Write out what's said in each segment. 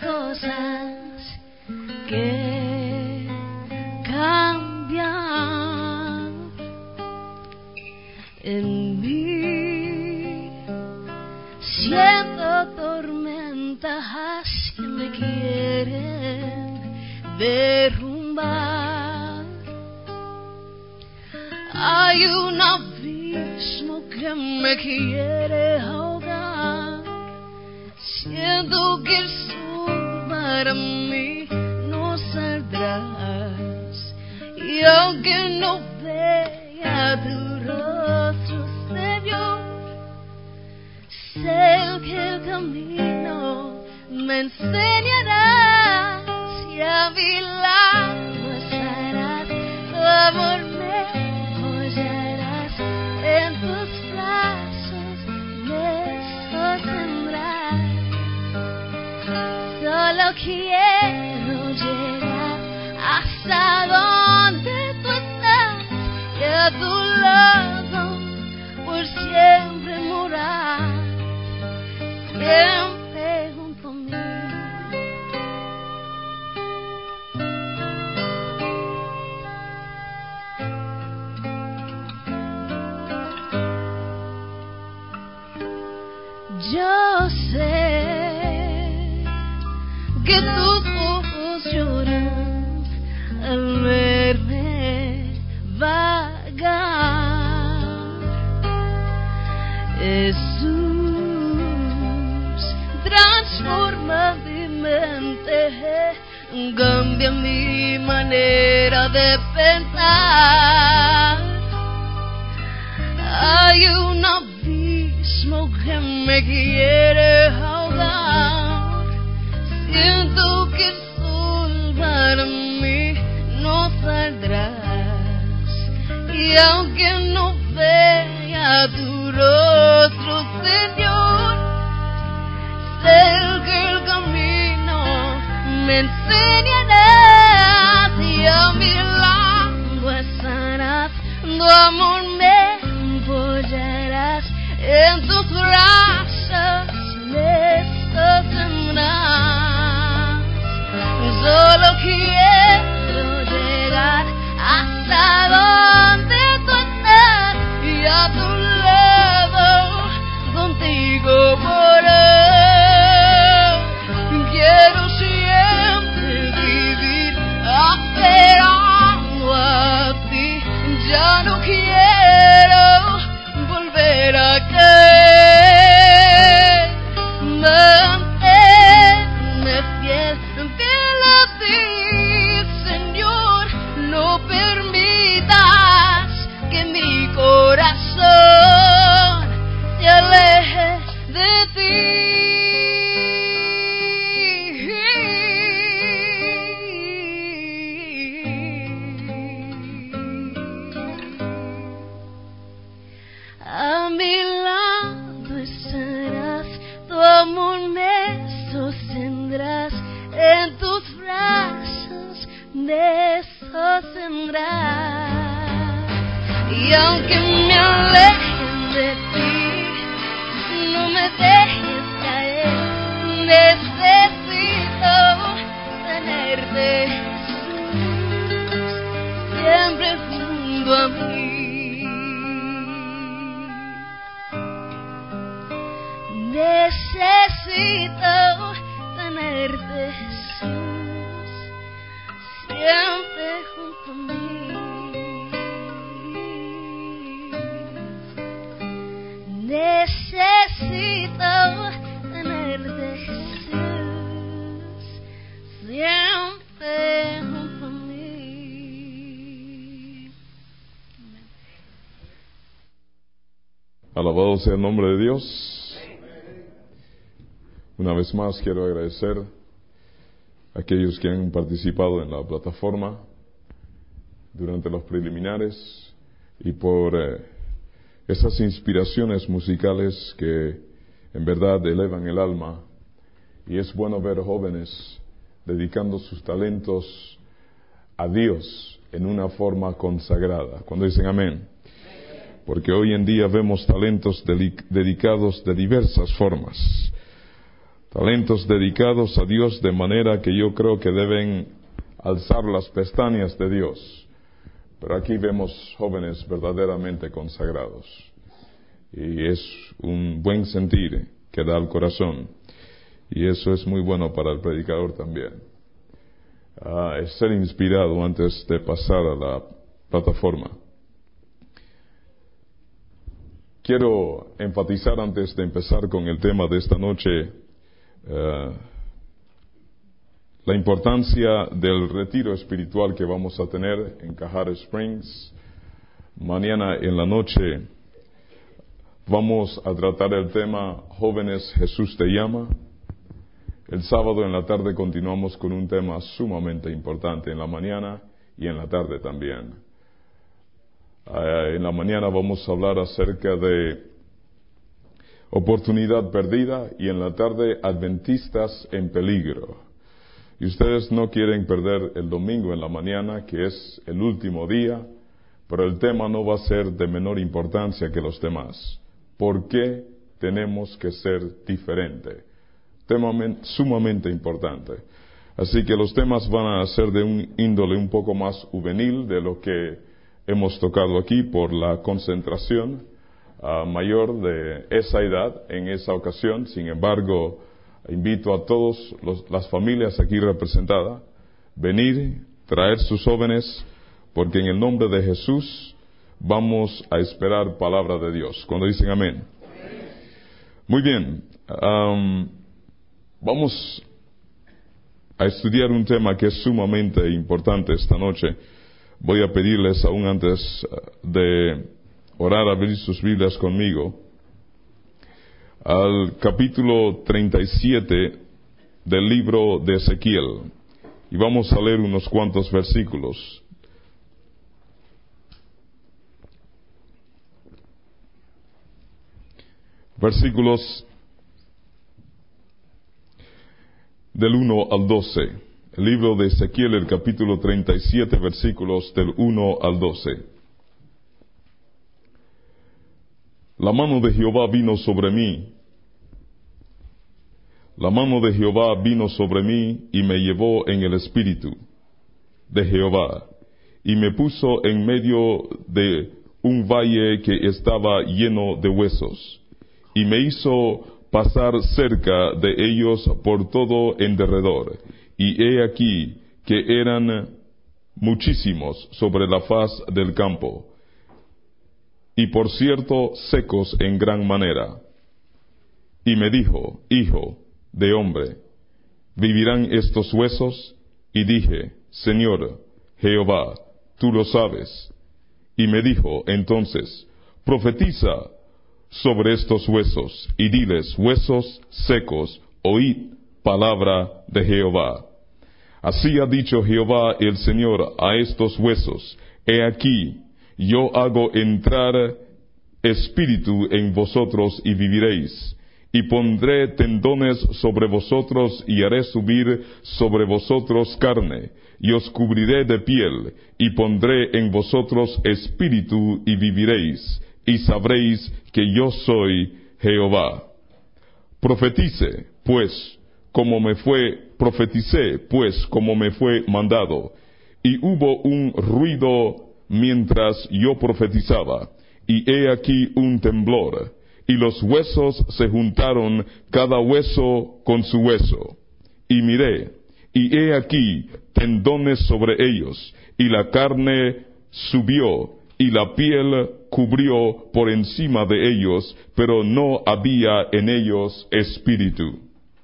cosas que cambian en mí. Siento tormentas que me quieren derrumbar. Hay un abismo que me quiere ahogar. Siento que el sol para mí no saldrás. Y aunque no vea tu rostro, Señor, sé que el camino me enseñarás. Y a mi lado estarás, tu amor me apoyarás, en tus brazos me sostendrás. Solo quiero llegar hasta donde tú estás, y a tu lado por siempre morar, siempre junto a mí. Yo sé que tus ojos lloran al verme vagar. Jesús, transforma mi mente, cambia mi manera de pensar. Hay un abismo que me quiere ahogar. Siento que el sol para mí no saldrás. Y aunque no vea tu rostro, Señor, sé que el camino me enseñarás. Y a mi lado estarás, tu amor me apoyarás, en tus brazos me sostendrás. Solo quiero llegar hasta donde tú estás, y a tu lado contigo morar. Quiero siempre vivir esperando a ti. Ya no quiero volver a caer. Manténme fiel, fiel a ti, Señor. No permitas que mi corazón se aleje de ti. A mi lado estarás, tu amor me sostendrás, en tus brazos me sostendrás. Y aunque me alejen de ti, no me dejes caer. Necesito tenerte, Jesús, siempre junto a mí. Necesito tenerte, Jesús, siempre junto a mí. Necesito tenerte, Jesús, siempre junto a mí. Alabado sea el nombre de Dios. Una vez más quiero agradecer a aquellos que han participado en la plataforma durante los preliminares y por esas inspiraciones musicales que en verdad elevan el alma. Y es bueno ver jóvenes dedicando sus talentos a Dios en una forma consagrada. Cuando dicen amén. Porque hoy en día vemos talentos dedicados de diversas formas. talentos dedicados a Dios, de manera que yo creo que deben alzar las pestañas de Dios. Pero aquí vemos jóvenes verdaderamente consagrados. Y es un buen sentir que da al corazón. Y eso es muy bueno para el predicador también. Es ser inspirado antes de pasar a la plataforma. Quiero enfatizar antes de empezar con el tema de esta noche la importancia del retiro espiritual que vamos a tener en Cajara Springs. Mañana en la noche vamos a tratar el tema Jóvenes, Jesús te llama. El sábado en la tarde continuamos con un tema sumamente importante en la mañana y en la tarde también. En la mañana vamos a hablar acerca de oportunidad perdida y en la tarde adventistas en peligro. Y ustedes no quieren perder el domingo en la mañana, que es el último día, pero el tema no va a ser de menor importancia que los demás. ¿Por qué tenemos que ser diferente? Tema sumamente importante. Así que los temas van a ser de un índole un poco más juvenil de lo que hemos tocado aquí por la concentración mayor de esa edad en esa ocasión. Sin embargo, invito a todas las familias aquí representadas, venir, traer sus jóvenes, porque en el nombre de Jesús vamos a esperar palabra de Dios. Cuando dicen amén. Muy bien, vamos a estudiar un tema que es sumamente importante esta noche. Voy a pedirles, aún antes de orar, abrir sus Biblias conmigo al capítulo 37 del libro de Ezequiel, y vamos a leer unos cuantos versículos. Versículos del 1 al 12. El libro de Ezequiel, el capítulo 37, versículos del 1 al 12. La mano de Jehová vino sobre mí. La mano de Jehová vino sobre mí y me llevó en el espíritu de Jehová y me puso en medio de un valle que estaba lleno de huesos y me hizo pasar cerca de ellos por todo en derredor, y he aquí que eran muchísimos sobre la faz del campo, y por cierto secos en gran manera. Y me dijo: Hijo de hombre, ¿vivirán estos huesos? Y dije: Señor Jehová, tú lo sabes. Y me dijo entonces: Profetiza sobre estos huesos, y diles: huesos secos, oíd palabra de Jehová. Así ha dicho Jehová el Señor a estos huesos: He aquí, yo hago entrar espíritu en vosotros y viviréis. Y pondré tendones sobre vosotros y haré subir sobre vosotros carne, y os cubriré de piel, y pondré en vosotros espíritu y viviréis, y sabréis que yo soy Jehová. Profeticé, pues, como me fue mandado, y hubo un ruido mientras yo profetizaba, y he aquí un temblor, y los huesos se juntaron cada hueso con su hueso. Y miré, y he aquí tendones sobre ellos, y la carne subió, y la piel cubrió por encima de ellos, pero no había en ellos espíritu.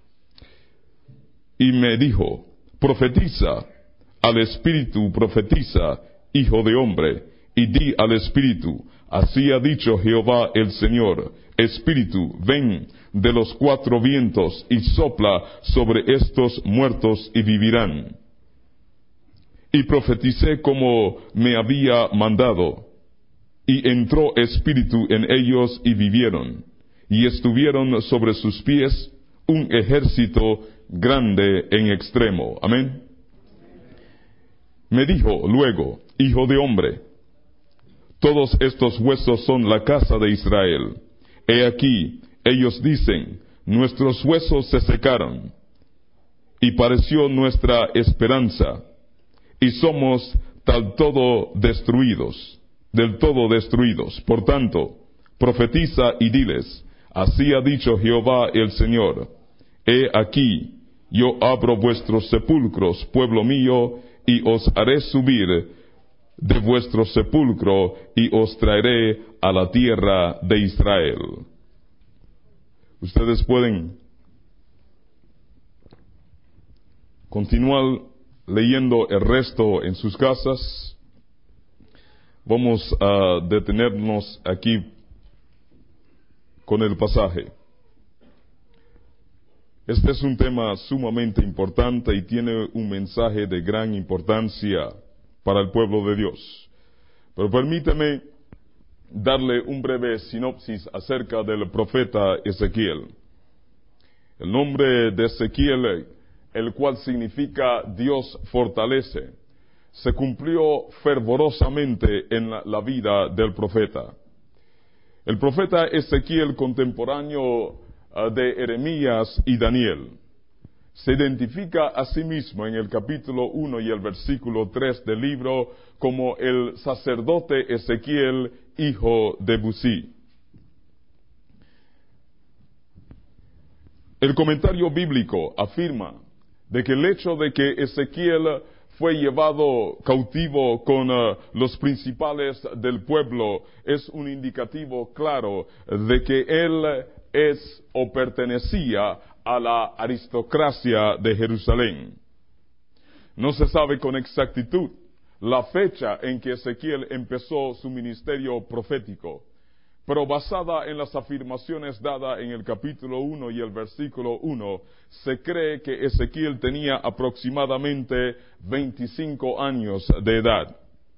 Y me dijo: Profetiza al espíritu, profetiza, hijo de hombre, y di al espíritu: Así ha dicho Jehová el Señor, Espíritu, ven de los cuatro vientos y sopla sobre estos muertos y vivirán. Y profeticé como me había mandado, y entró espíritu en ellos y vivieron, y estuvieron sobre sus pies un ejército grande en extremo. Amén. Me dijo luego: Hijo de hombre, todos estos huesos son la casa de Israel. He aquí, ellos dicen: nuestros huesos se secaron, y pareció nuestra esperanza, y somos del todo destruidos. Por tanto, profetiza y diles, así ha dicho Jehová el Señor, he aquí, yo abro vuestros sepulcros, pueblo mío, y os haré subir de vuestro sepulcro, y os traeré a la tierra de Israel. Ustedes pueden continuar leyendo el resto en sus casas. Vamos a detenernos aquí con el pasaje. Este es un tema sumamente importante y tiene un mensaje de gran importancia para el pueblo de Dios. Pero permíteme darle un breve sinopsis acerca del profeta Ezequiel. El nombre de Ezequiel, el cual significa Dios fortalece, se cumplió fervorosamente en la vida del profeta. El profeta Ezequiel, contemporáneo de Jeremías y Daniel, se identifica a sí mismo en el capítulo 1 y el versículo 3 del libro como el sacerdote Ezequiel, hijo de Busí. El comentario bíblico afirma de que el hecho de que Ezequiel fue llevado cautivo con los principales del pueblo es un indicativo claro de que él es o pertenecía a la aristocracia de Jerusalén. No se sabe con exactitud la fecha en que Ezequiel empezó su ministerio profético, pero basada en las afirmaciones dadas en el capítulo 1 y el versículo 1, se cree que Ezequiel tenía aproximadamente 25 años de edad.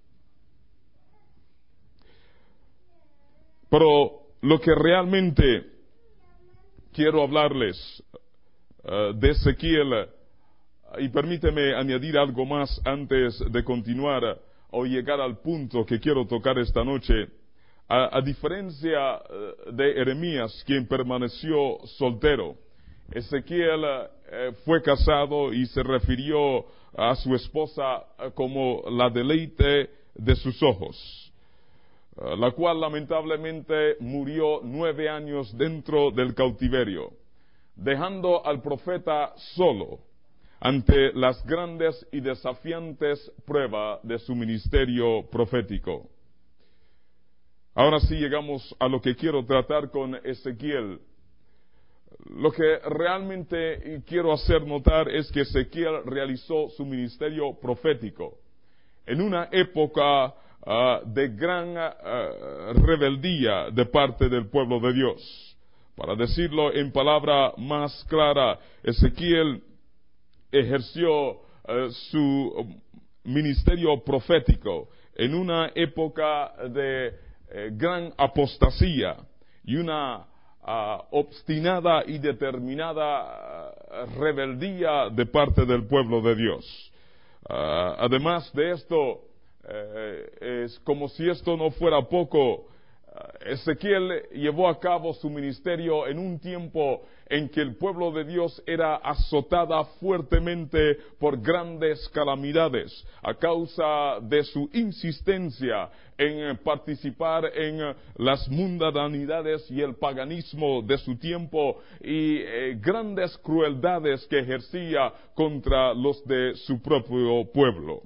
Pero lo que realmente quiero hablarles de Ezequiel, y permíteme añadir algo más antes de continuar o llegar al punto que quiero tocar esta noche. A diferencia de Jeremías, quien permaneció soltero, Ezequiel fue casado y se refirió a su esposa como la deleite de sus ojos, la cual lamentablemente murió 9 años dentro del cautiverio, dejando al profeta solo ante las grandes y desafiantes pruebas de su ministerio profético. Ahora sí llegamos a lo que quiero tratar con Ezequiel. Lo que realmente quiero hacer notar es que Ezequiel realizó su ministerio profético en una época de gran rebeldía de parte del pueblo de Dios. Para decirlo en palabra más clara, Ezequiel ejerció su ministerio profético en una época de gran apostasía y una obstinada y determinada rebeldía de parte del pueblo de Dios. Además de esto, es como si esto no fuera poco, Ezequiel llevó a cabo su ministerio en un tiempo en que el pueblo de Dios era azotada fuertemente por grandes calamidades a causa de su insistencia en participar en las mundanidades y el paganismo de su tiempo y grandes crueldades que ejercía contra los de su propio pueblo.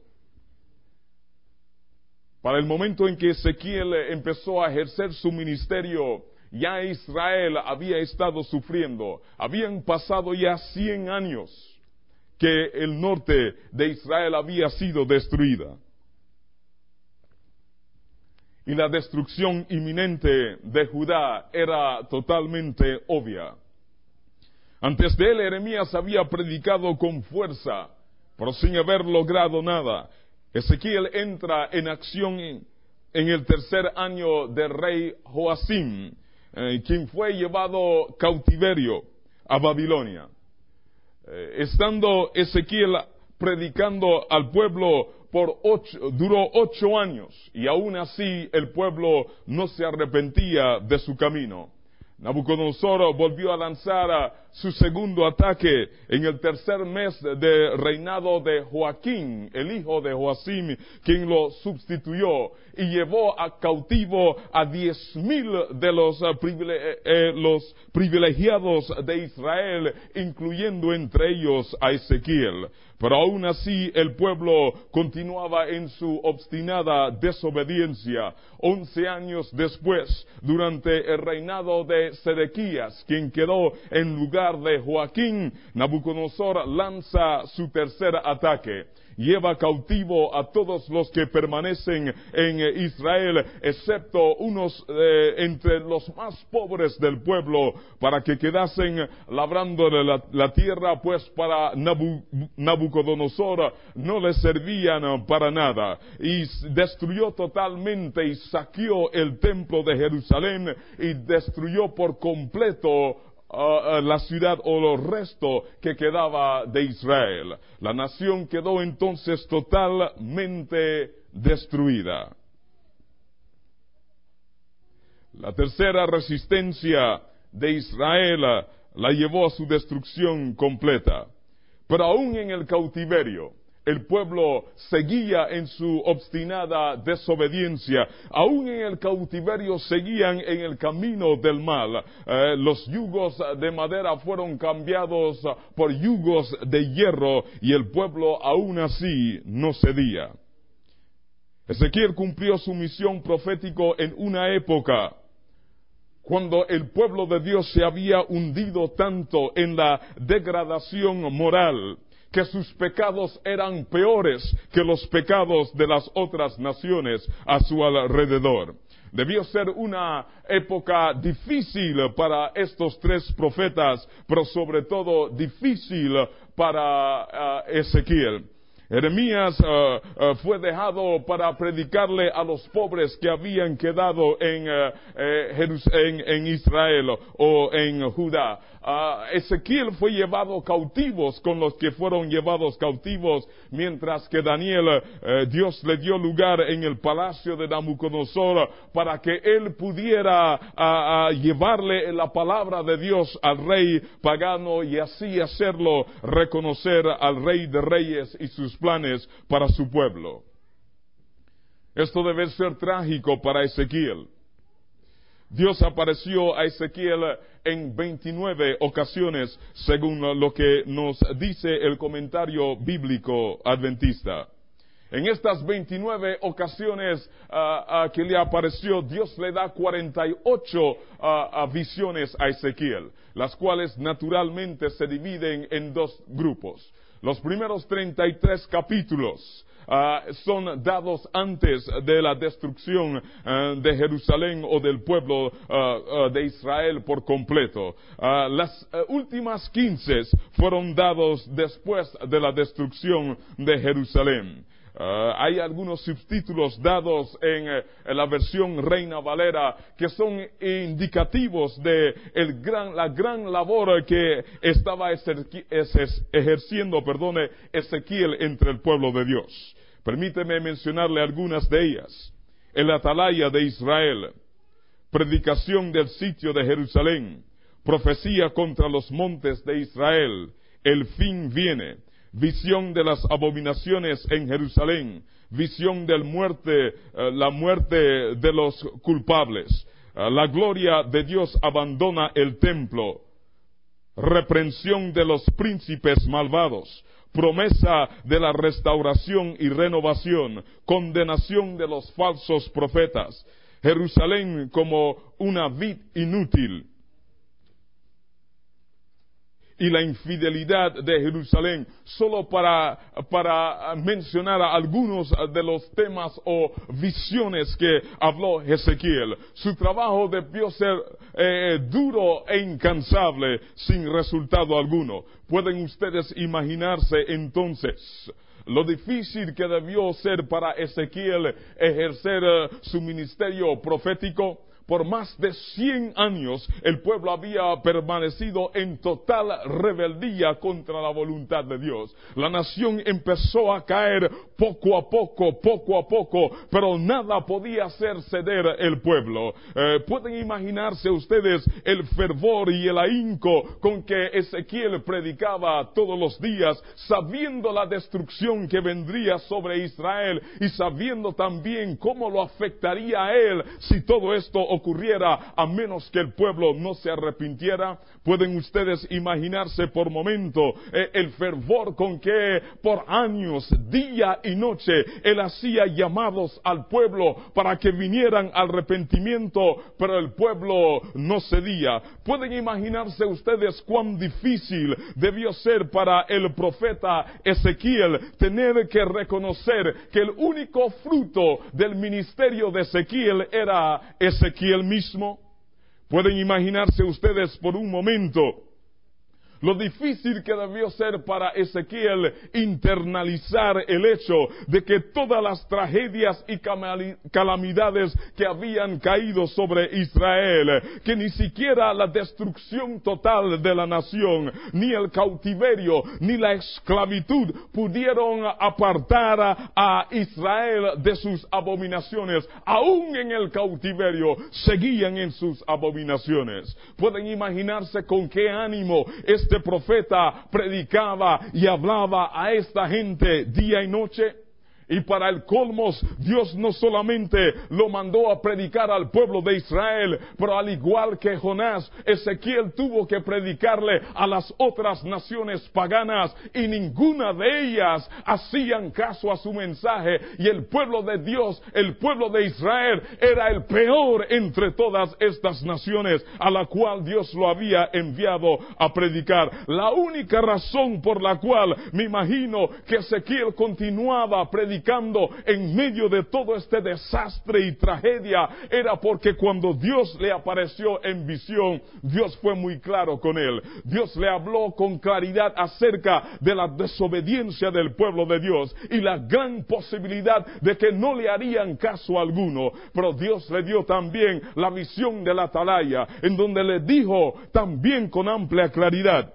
Para el momento en que Ezequiel empezó a ejercer su ministerio, ya Israel había estado sufriendo. Habían pasado ya 100 años que el norte de Israel había sido destruida. Y la destrucción inminente de Judá era totalmente obvia. Antes de él, Jeremías había predicado con fuerza, pero sin haber logrado nada. Ezequiel entra en acción en el 3er año del rey Joacim, quien fue llevado cautiverio a Babilonia. Estando Ezequiel predicando al pueblo duró 8 años, y aún así el pueblo no se arrepentía de su camino. Nabucodonosor volvió a lanzar su segundo ataque en el tercer mes de reinado de Joaquín, el hijo de Joacim, quien lo sustituyó, y llevó a cautivo a 10,000 de los privilegiados de Israel, incluyendo entre ellos a Ezequiel. Pero aún así el pueblo continuaba en su obstinada desobediencia. 11 años después, durante el reinado de Sedequías, quien quedó en lugar de Joaquín, Nabucodonosor lanza su tercer ataque. Lleva cautivo a todos los que permanecen en Israel, excepto unos entre los más pobres del pueblo, para que quedasen labrando la tierra, pues para Nabucodonosor no le servían para nada. Y destruyó totalmente y saqueó el templo de Jerusalén y destruyó por completo la ciudad o lo resto que quedaba de Israel. La nación quedó entonces totalmente destruida. La tercera resistencia de Israel la llevó a su destrucción completa. Pero aún en el cautiverio, el pueblo seguía en su obstinada desobediencia. Aún en el cautiverio seguían en el camino del mal. Los yugos de madera fueron cambiados por yugos de hierro y el pueblo aún así no cedía. Ezequiel cumplió su misión profético en una época cuando el pueblo de Dios se había hundido tanto en la degradación moral que sus pecados eran peores que los pecados de las otras naciones a su alrededor. Debió ser una época difícil para estos tres profetas, pero sobre todo difícil para Ezequiel. Jeremías fue dejado para predicarle a los pobres que habían quedado en Israel o en Judá. Ezequiel fue llevado cautivos con los que fueron llevados cautivos, mientras que Daniel, Dios le dio lugar en el palacio de Nabucodonosor para que él pudiera llevarle la palabra de Dios al rey pagano y así hacerlo reconocer al Rey de Reyes y sus planes para su pueblo. Esto debe ser trágico para Ezequiel. Dios apareció a Ezequiel en 29 ocasiones, según lo que nos dice el comentario bíblico adventista. En estas 29 ocasiones que le apareció, Dios le da 48 visiones a Ezequiel, las cuales naturalmente se dividen en dos grupos. Los primeros 33 capítulos son dados antes de la destrucción de Jerusalén o del pueblo de Israel por completo. Las últimas 15 fueron dados después de la destrucción de Jerusalén. Hay algunos subtítulos dados en la versión Reina Valera que son indicativos de la gran labor que estaba ejerciendo Ezequiel entre el pueblo de Dios. Permíteme mencionarle algunas de ellas. El atalaya de Israel, predicación del sitio de Jerusalén, profecía contra los montes de Israel, el fin viene, visión de las abominaciones en Jerusalén, visión del la muerte de los culpables, la gloria de Dios abandona el templo, reprensión de los príncipes malvados, promesa de la restauración y renovación, condenación de los falsos profetas, Jerusalén como una vid inútil, y la infidelidad de Jerusalén, solo para mencionar algunos de los temas o visiones que habló Ezequiel. Su trabajo debió ser duro e incansable, sin resultado alguno. ¿Pueden ustedes imaginarse entonces lo difícil que debió ser para Ezequiel ejercer su ministerio profético? por más de 100 años el pueblo había permanecido en total rebeldía contra la voluntad de Dios. La nación empezó a caer poco a poco, pero nada podía hacer ceder el pueblo. Pueden imaginarse ustedes el fervor y el ahínco con que Ezequiel predicaba todos los días, sabiendo la destrucción que vendría sobre Israel y sabiendo también cómo lo afectaría a él si todo esto ocurriera, a menos que el pueblo no se arrepintiera. Pueden ustedes imaginarse por momento el fervor con que por años, día y noche, él hacía llamados al pueblo para que vinieran al arrepentimiento, pero el pueblo no cedía. Pueden imaginarse ustedes cuán difícil debió ser para el profeta Ezequiel tener que reconocer que el único fruto del ministerio de Ezequiel era Ezequiel mismo. Pueden imaginarse ustedes por un momento lo difícil que debió ser para Ezequiel internalizar el hecho de que todas las tragedias y calamidades que habían caído sobre Israel, que ni siquiera la destrucción total de la nación, ni el cautiverio, ni la esclavitud pudieron apartar a Israel de sus abominaciones. Aún en el cautiverio seguían en sus abominaciones. Pueden imaginarse con qué ánimo este profeta predicaba y hablaba a esta gente día y noche. Y para el colmo, Dios no solamente lo mandó a predicar al pueblo de Israel, pero al igual que Jonás, Ezequiel tuvo que predicarle a las otras naciones paganas, y ninguna de ellas hacían caso a su mensaje. Y el pueblo de Dios, el pueblo de Israel, era el peor entre todas estas naciones a la cual Dios lo había enviado a predicar. La única razón por la cual me imagino que Ezequiel continuaba predicando en medio de todo este desastre y tragedia era porque cuando Dios le apareció en visión, Dios fue muy claro con él. Dios le habló con claridad acerca de la desobediencia del pueblo de Dios y la gran posibilidad de que no le harían caso alguno. Pero Dios le dio también la visión de la atalaya, en donde le dijo también con amplia claridad: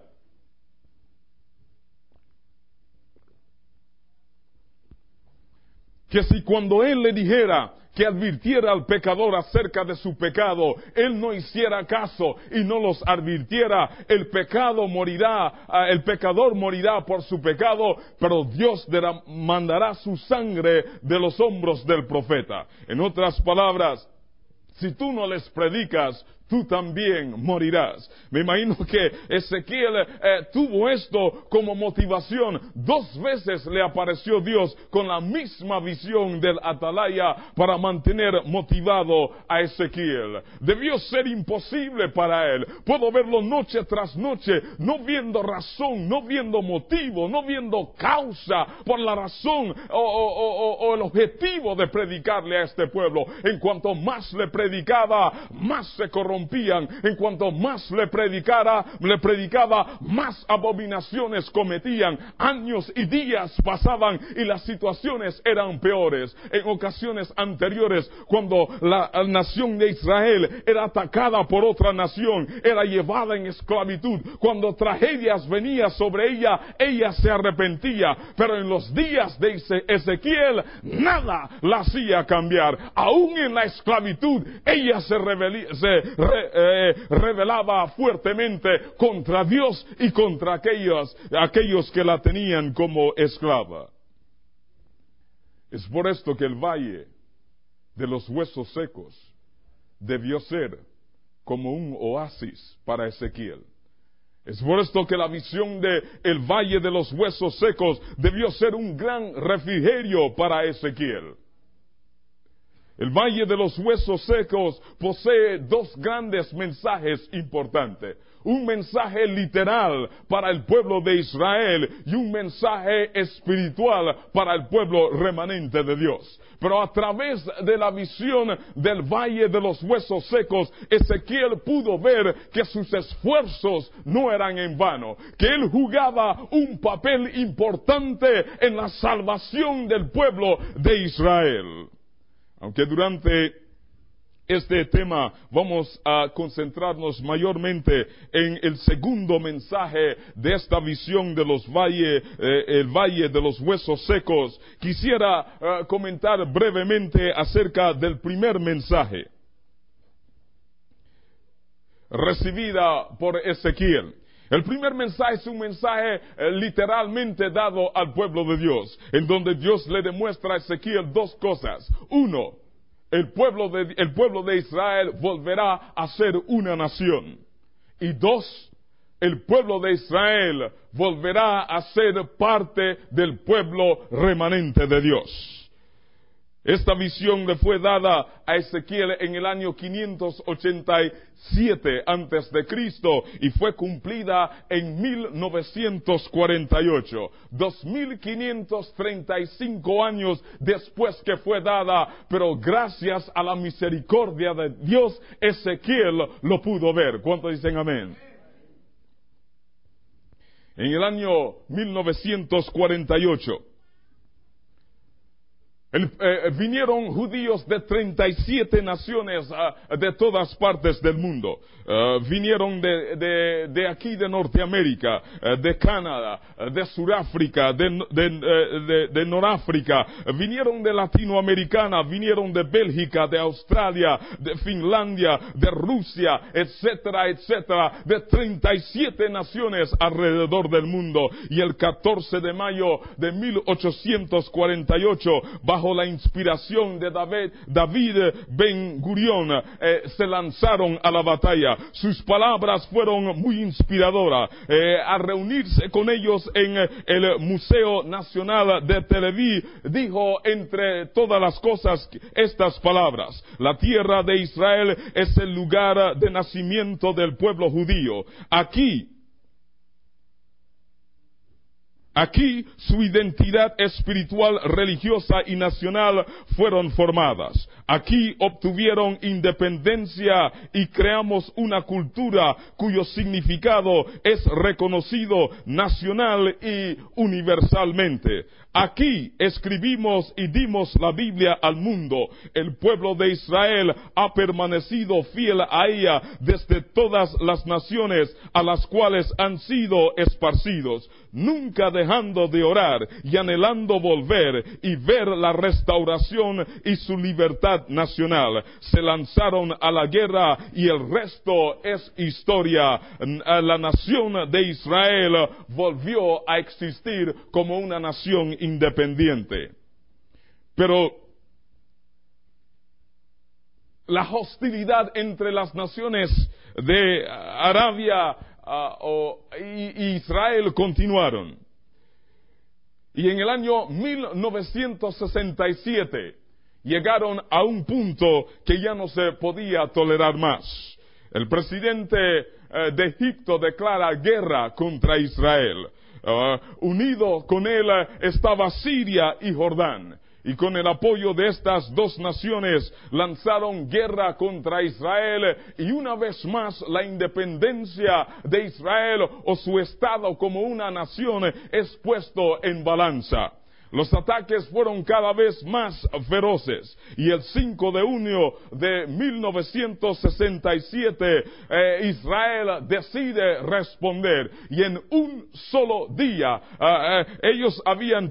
que si cuando él le dijera que advirtiera al pecador acerca de su pecado, él no hiciera caso y no los advirtiera, el pecador morirá por su pecado, pero Dios mandará su sangre de los hombros del profeta. En otras palabras, si tú no les predicas, tú también morirás. Me imagino que Ezequiel tuvo esto como motivación. 2 veces le apareció Dios con la misma visión del atalaya para mantener motivado a Ezequiel. Debió ser imposible para él. Puedo verlo noche tras noche, no viendo razón, no viendo motivo, no viendo causa por la razón o el objetivo de predicarle a este pueblo. En cuanto más le predicaba, más se corrompía. En cuanto más le predicaba, más abominaciones cometían. Años y días pasaban y las situaciones eran peores. En ocasiones anteriores, cuando la nación de Israel era atacada por otra nación, era llevada en esclavitud, cuando tragedias venían sobre ella, ella se arrepentía. Pero en los días de Ezequiel, nada la hacía cambiar. Aún en la esclavitud, ella se rebelaba fuertemente contra Dios y contra aquellos que la tenían como esclava. Es por esto que el valle de los huesos secos debió ser como un oasis para Ezequiel. Es por esto que la visión de el valle de los huesos secos debió ser un gran refrigerio para Ezequiel. El valle de los huesos secos posee 2 grandes mensajes importantes. Un mensaje literal para el pueblo de Israel y un mensaje espiritual para el pueblo remanente de Dios. Pero a través de la visión del valle de los huesos secos, Ezequiel pudo ver que sus esfuerzos no eran en vano, que él jugaba un papel importante en la salvación del pueblo de Israel. Aunque durante este tema vamos a concentrarnos mayormente en el segundo mensaje de esta visión de los el valle de los huesos secos. Quisiera comentar brevemente acerca del primer mensaje recibida por Ezequiel. El primer mensaje es un mensaje literalmente dado al pueblo de Dios, en donde Dios le demuestra a Ezequiel dos cosas. Uno, el pueblo de Israel volverá a ser una nación. Y dos, el pueblo de Israel volverá a ser parte del pueblo remanente de Dios. Esta visión le fue dada a Ezequiel en el año 587 antes de Cristo y fue cumplida en 1948, 2535 años después que fue dada, pero gracias a la misericordia de Dios, Ezequiel lo pudo ver. ¿Cuántos dicen amén? En el año 1948, vinieron judíos de 37 naciones de todas partes del mundo. Vinieron de aquí de Norteamérica, de Canadá, de Sudáfrica, de Noráfrica. Vinieron de Latinoamericana, vinieron de Bélgica, de Australia, de Finlandia, de Rusia, etcétera, etcétera. De 37 naciones alrededor del mundo. Y el 14 de mayo de 1848, bajo la inspiración de David Ben Gurión, se lanzaron a la batalla. Sus palabras fueron muy inspiradoras. Al reunirse con ellos en el Museo Nacional de Tel Aviv, dijo entre todas las cosas estas palabras: la tierra de Israel es el lugar de nacimiento del pueblo judío. Aquí su identidad espiritual, religiosa y nacional fueron formadas. Aquí obtuvieron independencia y creamos una cultura cuyo significado es reconocido nacional y universalmente. Aquí escribimos y dimos la Biblia al mundo. El pueblo de Israel ha permanecido fiel a ella desde todas las naciones a las cuales han sido esparcidos, nunca dejando de orar y anhelando volver y ver la restauración y su libertad nacional. Se lanzaron a la guerra y el resto es historia. La nación de Israel volvió a existir como una nación independiente. Pero la hostilidad entre las naciones de Arabia y Israel continuaron. Y en el año 1967 llegaron a un punto que ya no se podía tolerar más. El presidente de Egipto declara guerra contra Israel. Unido con él estaba Siria y Jordán. Y con el apoyo de estas dos naciones lanzaron guerra contra Israel, y una vez más la independencia de Israel o su estado como una nación es puesto en balanza. Los ataques fueron cada vez más feroces y el 5 de junio de 1967 Israel decide responder, y en un solo día ellos habían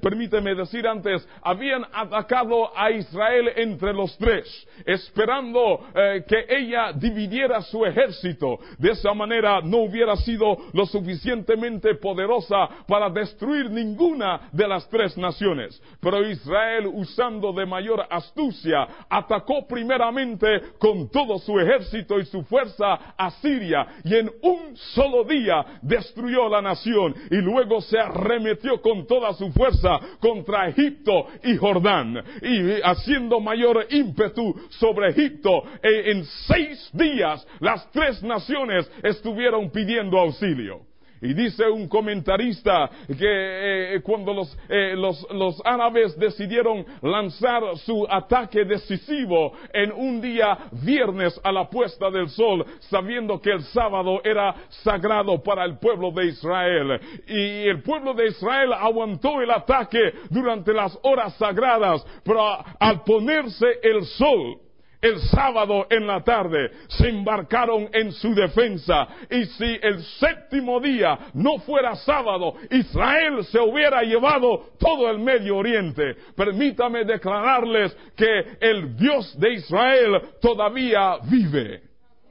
atacado a Israel entre los tres, esperando que ella dividiera su ejército. De esa manera no hubiera sido lo suficientemente poderosa para destruir ninguna de las tres naciones. Pero Israel, usando de mayor astucia, atacó primeramente con todo su ejército y su fuerza a Siria, y en un solo día destruyó la nación, y luego se arremetió con toda su fuerza contra Egipto y Jordán, y haciendo mayor ímpetu sobre Egipto. En 6 días las tres naciones estuvieron pidiendo auxilio. Y dice un comentarista que cuando los árabes decidieron lanzar su ataque decisivo en un día viernes a la puesta del sol, sabiendo que el sábado era sagrado para el pueblo de Israel, y el pueblo de Israel aguantó el ataque durante las horas sagradas, pero al ponerse el sol, el sábado en la tarde se embarcaron en su defensa, y si el séptimo día no fuera sábado, Israel se hubiera llevado todo el Medio Oriente. Permítame declararles que el Dios de Israel todavía vive.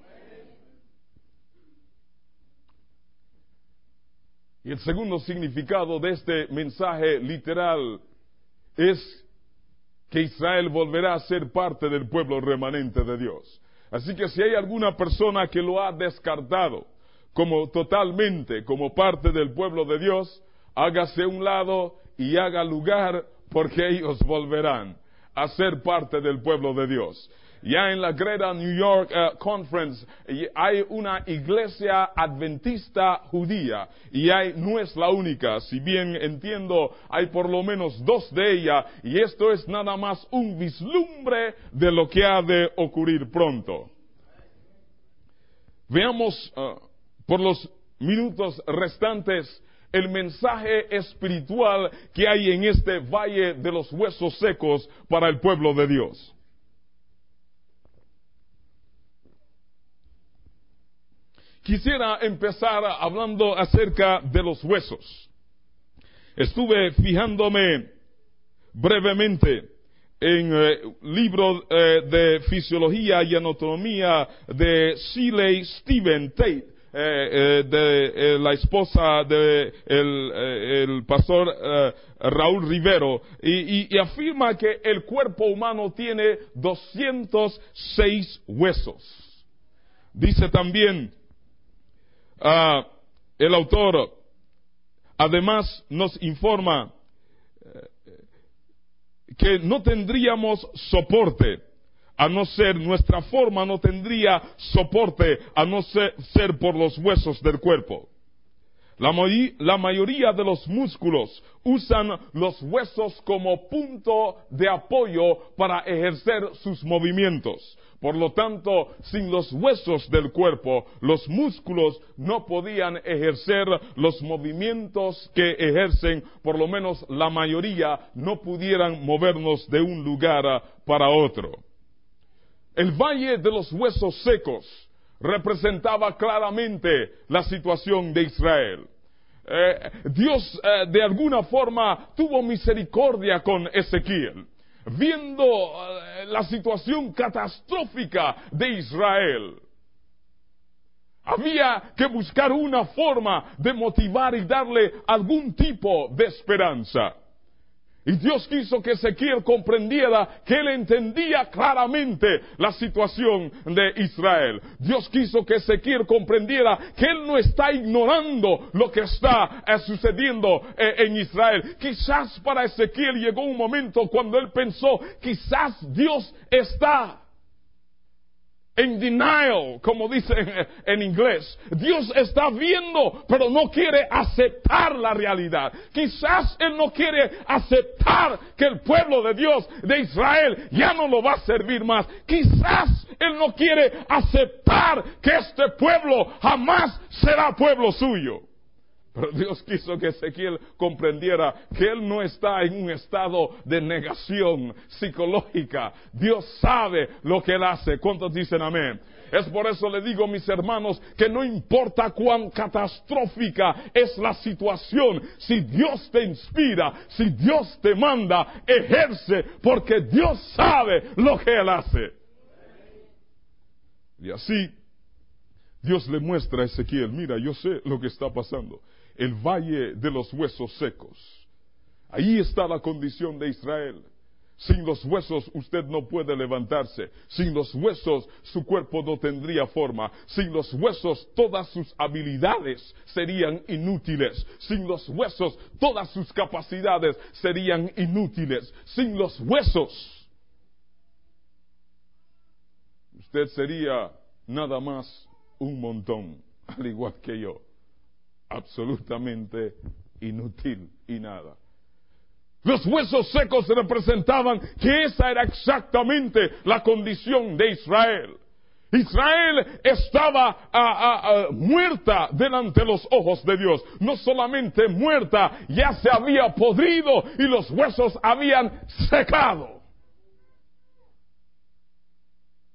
Y el segundo significado de este mensaje literal es que Israel volverá a ser parte del pueblo remanente de Dios. Así que si hay alguna persona que lo ha descartado como totalmente como parte del pueblo de Dios, hágase a un lado y haga lugar, porque ellos volverán a ser parte del pueblo de Dios. Ya en la Greater New York Conference hay una iglesia adventista judía, y no es la única, si bien entiendo hay por lo menos 2 de ellas, y esto es nada más un vislumbre de lo que ha de ocurrir pronto. Veamos por los minutos restantes el mensaje espiritual que hay en este valle de los huesos secos para el pueblo de Dios. Quisiera empezar hablando acerca de los huesos. Estuve fijándome brevemente en libro de fisiología y anatomía de Shirley Stephen Tate, de la esposa de el pastor Raúl Rivero, y afirma que el cuerpo humano tiene 206 huesos. Dice también el autor, además nos informa que no tendríamos soporte, a no ser, nuestra forma no tendría soporte a no ser por los huesos del cuerpo. La mayoría de los músculos usan los huesos como punto de apoyo para ejercer sus movimientos. Por lo tanto, sin los huesos del cuerpo, los músculos no podían ejercer los movimientos que ejercen. Por lo menos la mayoría no pudieran movernos de un lugar para otro. El valle de los huesos secos representaba claramente la situación de Israel. Dios de alguna forma tuvo misericordia con Ezequiel, viendo la situación catastrófica de Israel. Había que buscar una forma de motivar y darle algún tipo de esperanza. Y Dios quiso que Ezequiel comprendiera que él entendía claramente la situación de Israel. Dios quiso que Ezequiel comprendiera que él no está ignorando lo que está sucediendo en Israel. Quizás para Ezequiel llegó un momento cuando él pensó, quizás Dios está en denial, como dicen en inglés. Dios está viendo, pero no quiere aceptar la realidad. Quizás Él no quiere aceptar que el pueblo de Dios, de Israel, ya no lo va a servir más. Quizás Él no quiere aceptar que este pueblo jamás será pueblo suyo. Pero Dios quiso que Ezequiel comprendiera que él no está en un estado de negación psicológica. Dios sabe lo que él hace. ¿Cuántos dicen amén? Es por eso le digo, mis hermanos, que no importa cuán catastrófica es la situación, si Dios te inspira, si Dios te manda, ejerce, porque Dios sabe lo que él hace. Y así Dios le muestra a Ezequiel, mira, yo sé lo que está pasando. El valle de los huesos secos. Ahí está la condición de Israel. Sin los huesos usted no puede levantarse. Sin los huesos su cuerpo no tendría forma. Sin los huesos todas sus habilidades serían inútiles. Sin los huesos todas sus capacidades serían inútiles. Sin los huesos usted sería nada más un montón, al igual que yo. Absolutamente inútil y nada. Los huesos secos representaban que esa era exactamente la condición de Israel. Israel estaba muerta delante de los ojos de Dios. No solamente muerta, ya se había podrido y los huesos habían secado.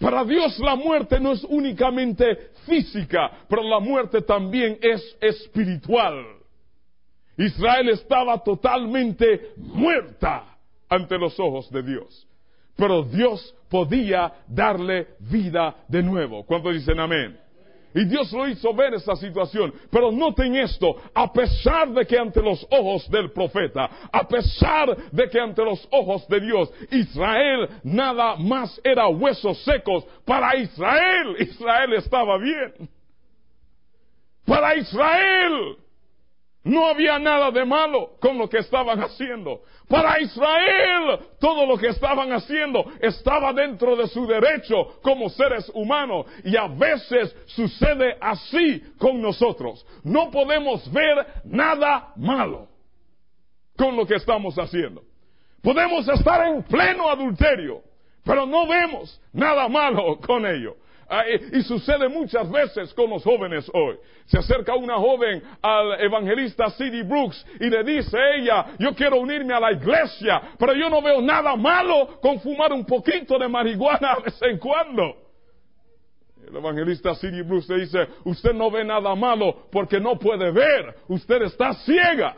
Para Dios la muerte no es únicamente física, pero la muerte también es espiritual. Israel estaba totalmente muerta ante los ojos de Dios, pero Dios podía darle vida de nuevo. ¿Cuántos dicen amén? Y Dios lo hizo ver esa situación. Pero noten esto, a pesar de que ante los ojos del profeta, a pesar de que ante los ojos de Dios, Israel nada más era huesos secos, para Israel, Israel estaba bien. Para Israel no había nada de malo con lo que estaban haciendo. Para Israel, todo lo que estaban haciendo estaba dentro de su derecho como seres humanos. Y a veces sucede así con nosotros. No podemos ver nada malo con lo que estamos haciendo. Podemos estar en pleno adulterio, pero no vemos nada malo con ello. Y sucede muchas veces con los jóvenes hoy. Se acerca una joven al evangelista C.D. Brooks y le dice ella, yo quiero unirme a la iglesia, pero yo no veo nada malo con fumar un poquito de marihuana de vez en cuando. El evangelista C.D. Brooks le dice, usted no ve nada malo porque no puede ver, usted está ciega.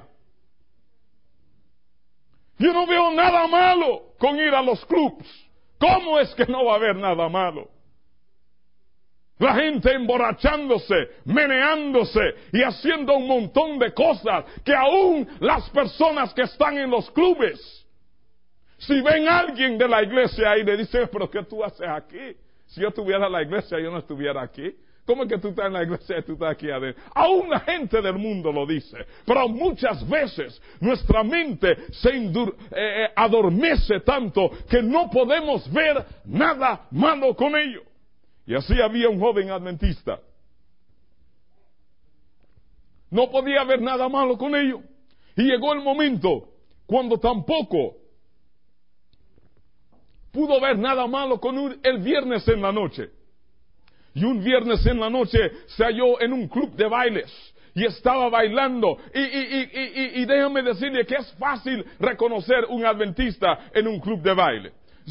Yo no veo nada malo con ir a los clubs. ¿Cómo es que no va a haber nada malo? La gente emborrachándose, meneándose y haciendo un montón de cosas que aún las personas que están en los clubes, si ven a alguien de la iglesia ahí, le dicen, pero ¿qué tú haces aquí? Si yo estuviera en la iglesia, yo no estuviera aquí. ¿Cómo es que tú estás en la iglesia y tú estás aquí adentro? Aún la gente del mundo lo dice. Pero muchas veces nuestra mente se adormece tanto que no podemos ver nada malo con ello. Y así había un joven adventista. No podía haber nada malo con ello. Y llegó el momento cuando tampoco pudo ver nada malo con el viernes en la noche. Y un viernes en la noche se halló en un club de bailes. Y estaba bailando. Y déjame decirle que es fácil reconocer un adventista en un club de baile.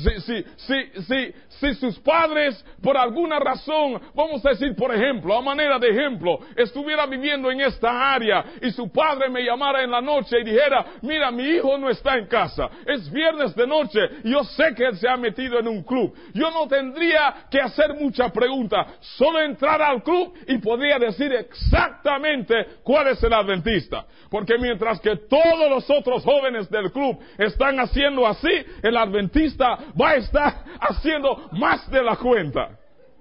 Si sus padres, por alguna razón, vamos a decir, por ejemplo, a manera de ejemplo, estuviera viviendo en esta área y su padre me llamara en la noche y dijera, mira, mi hijo no está en casa, es viernes de noche y yo sé que él se ha metido en un club, yo no tendría que hacer mucha pregunta, solo entrar al club y podría decir exactamente cuál es el adventista. Porque mientras que todos los otros jóvenes del club están haciendo así, el adventista va a estar haciendo más de la cuenta.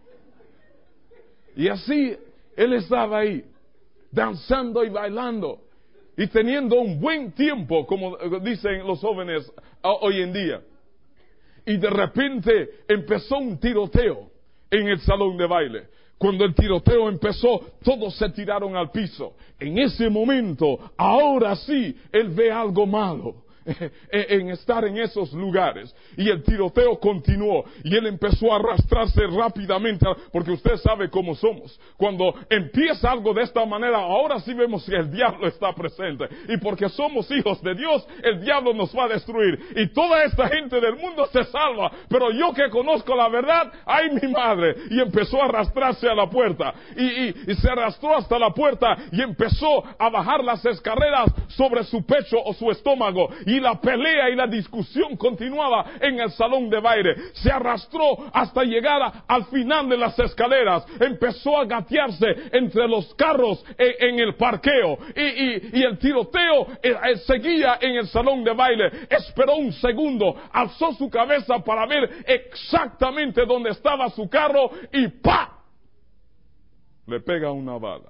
Y así él estaba ahí, danzando y bailando, y teniendo un buen tiempo, como dicen los jóvenes hoy en día. Y de repente empezó un tiroteo en el salón de baile. Cuando el tiroteo empezó, todos se tiraron al piso. En ese momento, ahora sí, él ve algo malo en estar en esos lugares. Y el tiroteo continuó y él empezó a arrastrarse rápidamente, porque usted sabe cómo somos. Cuando empieza algo de esta manera, ahora sí vemos que el diablo está presente, y porque somos hijos de Dios, el diablo nos va a destruir y toda esta gente del mundo se salva, pero yo que conozco la verdad, ¡ay mi madre! Y empezó a arrastrarse a la puerta y se arrastró hasta la puerta y empezó a bajar las escaleras sobre su pecho o su estómago. Y la pelea y la discusión continuaba en el salón de baile. Se arrastró hasta llegar al final de las escaleras. Empezó a gatearse entre los carros en el parqueo. Y el tiroteo seguía en el salón de baile. Esperó un segundo, alzó su cabeza para ver exactamente dónde estaba su carro y ¡pa! Le pega una bala.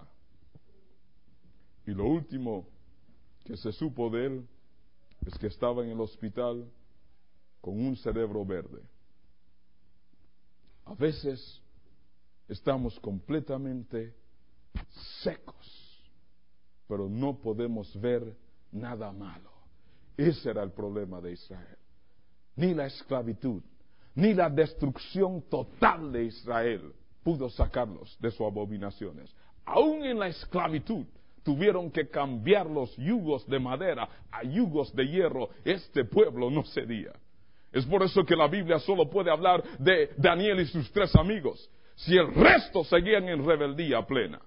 Y lo último que se supo de él es que estaba en el hospital con un cerebro verde. A veces estamos completamente secos, pero no podemos ver nada malo. Ese era el problema de Israel. Ni la esclavitud, ni la destrucción total de Israel pudo sacarlos de sus abominaciones. Aún en la esclavitud tuvieron que cambiar los yugos de madera a yugos de hierro. Este pueblo no cedía. Es por eso que la Biblia solo puede hablar de Daniel y sus 3 amigos, si el resto seguían en rebeldía plena.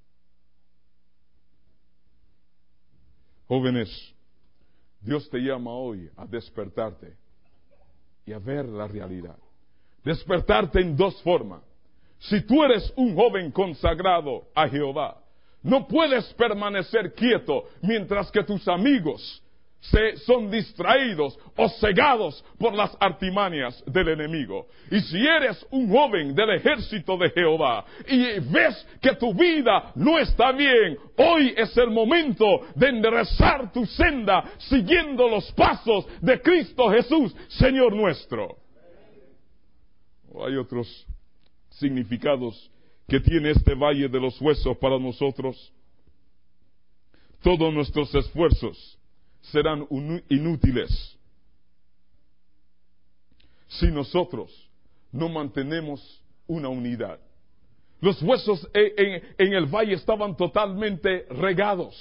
Jóvenes, Dios te llama hoy a despertarte y a ver la realidad. Despertarte en 2 formas. Si tú eres un joven consagrado a Jehová, no puedes permanecer quieto mientras que tus amigos son distraídos o cegados por las artimañas del enemigo. Y si eres un joven del ejército de Jehová y ves que tu vida no está bien, hoy es el momento de enderezar tu senda siguiendo los pasos de Cristo Jesús, Señor nuestro. Hay otros significados que tiene este valle de los huesos para nosotros. Todos nuestros esfuerzos serán inútiles si nosotros no mantenemos una unidad. Los huesos en el valle estaban totalmente regados.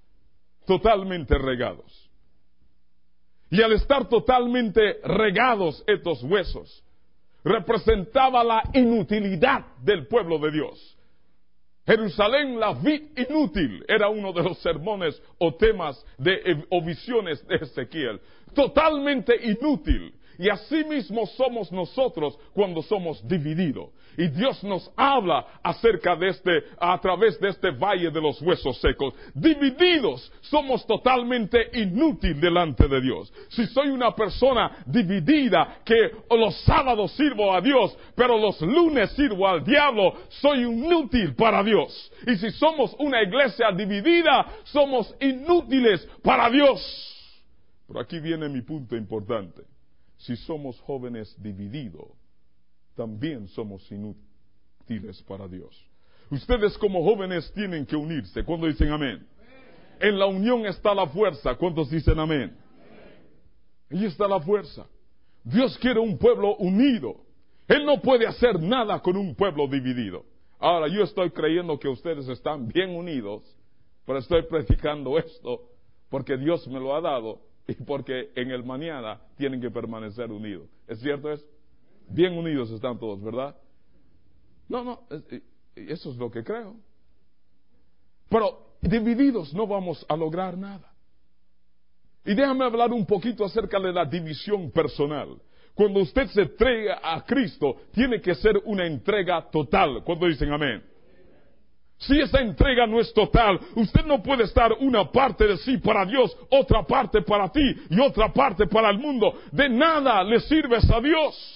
Y al estar totalmente regados estos huesos, representaba la inutilidad del pueblo de Dios. Jerusalén, la vid inútil, era uno de los sermones o temas o visiones de Ezequiel. Totalmente inútil. Y así mismo somos nosotros cuando somos divididos. Y Dios nos habla acerca de a través de este valle de los huesos secos. Divididos, somos totalmente inútil delante de Dios. Si soy una persona dividida, que los sábados sirvo a Dios, pero los lunes sirvo al diablo, soy inútil para Dios. Y si somos una iglesia dividida, somos inútiles para Dios. Pero aquí viene mi punto importante. Si somos jóvenes divididos, también somos inútiles para Dios. Ustedes como jóvenes tienen que unirse. ¿Cuándo dicen amén? En la unión está la fuerza. ¿Cuántos dicen amén? Ahí está la fuerza. Dios quiere un pueblo unido. Él no puede hacer nada con un pueblo dividido. Ahora, yo estoy creyendo que ustedes están bien unidos, pero estoy predicando esto porque Dios me lo ha dado y porque en el mañana tienen que permanecer unidos. ¿Es cierto eso? Bien unidos están todos, ¿verdad? No, eso es lo que creo. Pero divididos no vamos a lograr nada. Y déjame hablar un poquito acerca de la división personal. Cuando usted se entrega a Cristo, tiene que ser una entrega total. ¿Cuándo dicen amén? Si esa entrega no es total, usted no puede estar una parte de sí para Dios, otra parte para ti y otra parte para el mundo. De nada le sirves a Dios.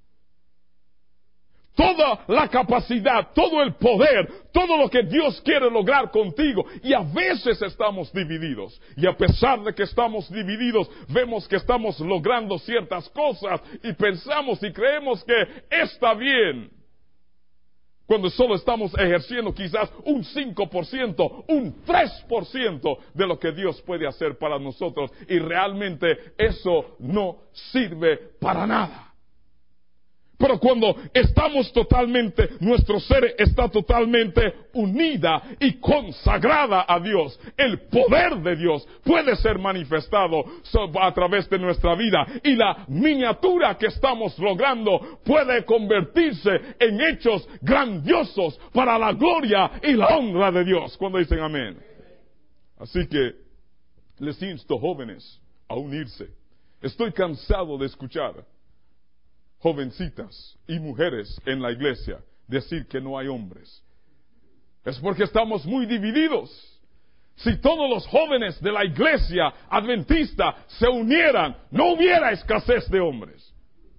Toda la capacidad, todo el poder, todo lo que Dios quiere lograr contigo. Y a veces estamos divididos. Y a pesar de que estamos divididos, vemos que estamos logrando ciertas cosas y pensamos y creemos que está bien. Cuando solo estamos ejerciendo quizás un 5%, un 3% de lo que Dios puede hacer para nosotros. Y realmente eso no sirve para nada. Pero cuando estamos totalmente, nuestro ser está totalmente unida y consagrada a Dios, el poder de Dios puede ser manifestado a través de nuestra vida y la miniatura que estamos logrando puede convertirse en hechos grandiosos para la gloria y la honra de Dios. Cuando dicen amén. Así que les insto, jóvenes, a unirse. Estoy cansado de escuchar jovencitas y mujeres en la iglesia decir que no hay hombres. Es porque estamos muy divididos. Si todos los jóvenes de la iglesia adventista se unieran, no hubiera escasez de hombres.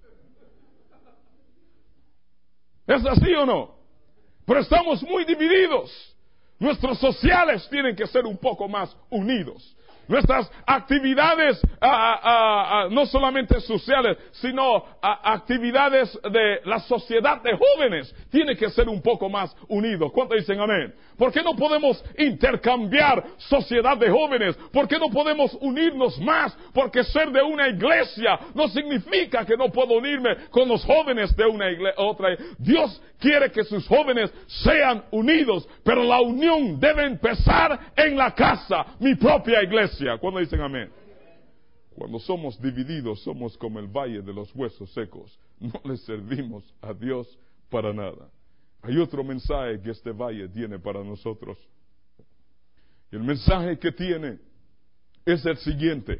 ¿Es así o no? Pero estamos muy divididos. Nuestros sociales tienen que ser un poco más unidos. Nuestras actividades, no solamente sociales, sino actividades de la sociedad de jóvenes, tiene que ser un poco más unidos. ¿Cuántos dicen amén? ¿Por qué no podemos intercambiar sociedad de jóvenes? ¿Por qué no podemos unirnos más? Porque ser de una iglesia no significa que no puedo unirme con los jóvenes de una otra. Dios quiere que sus jóvenes sean unidos, pero la unión debe empezar en la casa, mi propia iglesia. ¿Cuándo dicen amén? Cuando somos divididos, somos como el valle de los huesos secos. No le servimos a Dios para nada. Hay otro mensaje que este valle tiene para nosotros. Y el mensaje que tiene es el siguiente.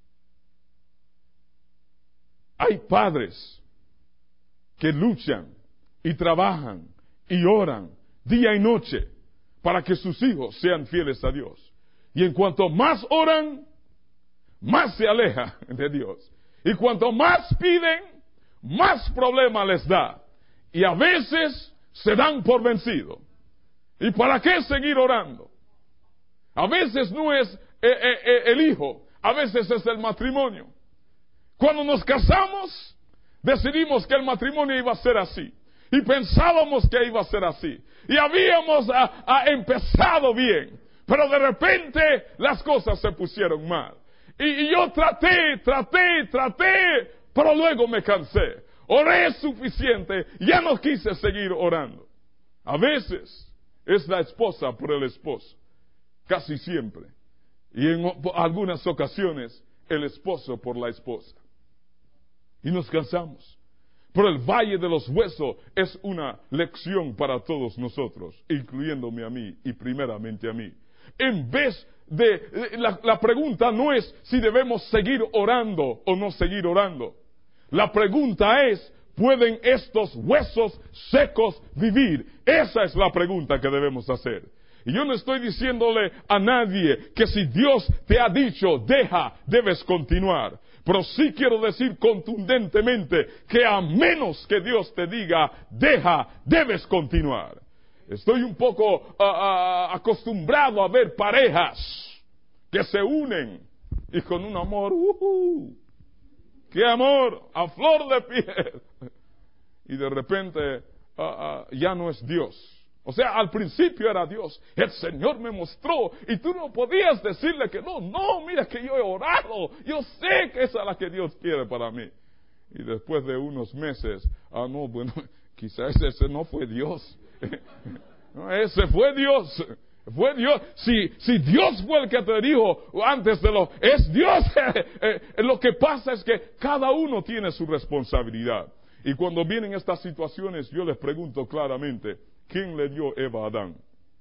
Hay padres que luchan y trabajan y oran día y noche para que sus hijos sean fieles a Dios. Y en cuanto más oran, más se aleja de Dios. Y cuanto más piden, más problema les da. Y a veces se dan por vencido. ¿Y para qué seguir orando? A veces no es el hijo, a veces es el matrimonio. Cuando nos casamos, decidimos que el matrimonio iba a ser así. Y pensábamos que iba a ser así. Y habíamos empezado bien. Pero de repente las cosas se pusieron mal. Y yo traté, pero luego me cansé. Oré suficiente, ya no quise seguir orando. A veces es la esposa por el esposo, casi siempre. Y en algunas ocasiones el esposo por la esposa. Y nos cansamos. Pero el valle de los huesos es una lección para todos nosotros, incluyéndome a mí y primeramente a mí. En vez de la pregunta no es si debemos seguir orando o no seguir orando. La pregunta es, ¿pueden estos huesos secos vivir? Esa es la pregunta que debemos hacer. Y yo no estoy diciéndole a nadie que si Dios te ha dicho, deja, debes continuar. Pero sí quiero decir contundentemente que a menos que Dios te diga, deja, debes continuar. Estoy un poco acostumbrado a ver parejas que se unen y con un amor, ¡qué amor! A flor de piel. Y de repente ya no es Dios. O sea, al principio era Dios. El Señor me mostró y tú no podías decirle que no, mira que yo he orado. Yo sé que esa es la que Dios quiere para mí. Y después de unos meses, no, bueno, quizás ese no fue Dios. No, ese fue Dios. Fue Dios. Si Dios fue el que te dijo antes es Dios. Lo que pasa es que cada uno tiene su responsabilidad. Y cuando vienen estas situaciones, yo les pregunto claramente, ¿quién le dio Eva a Adán?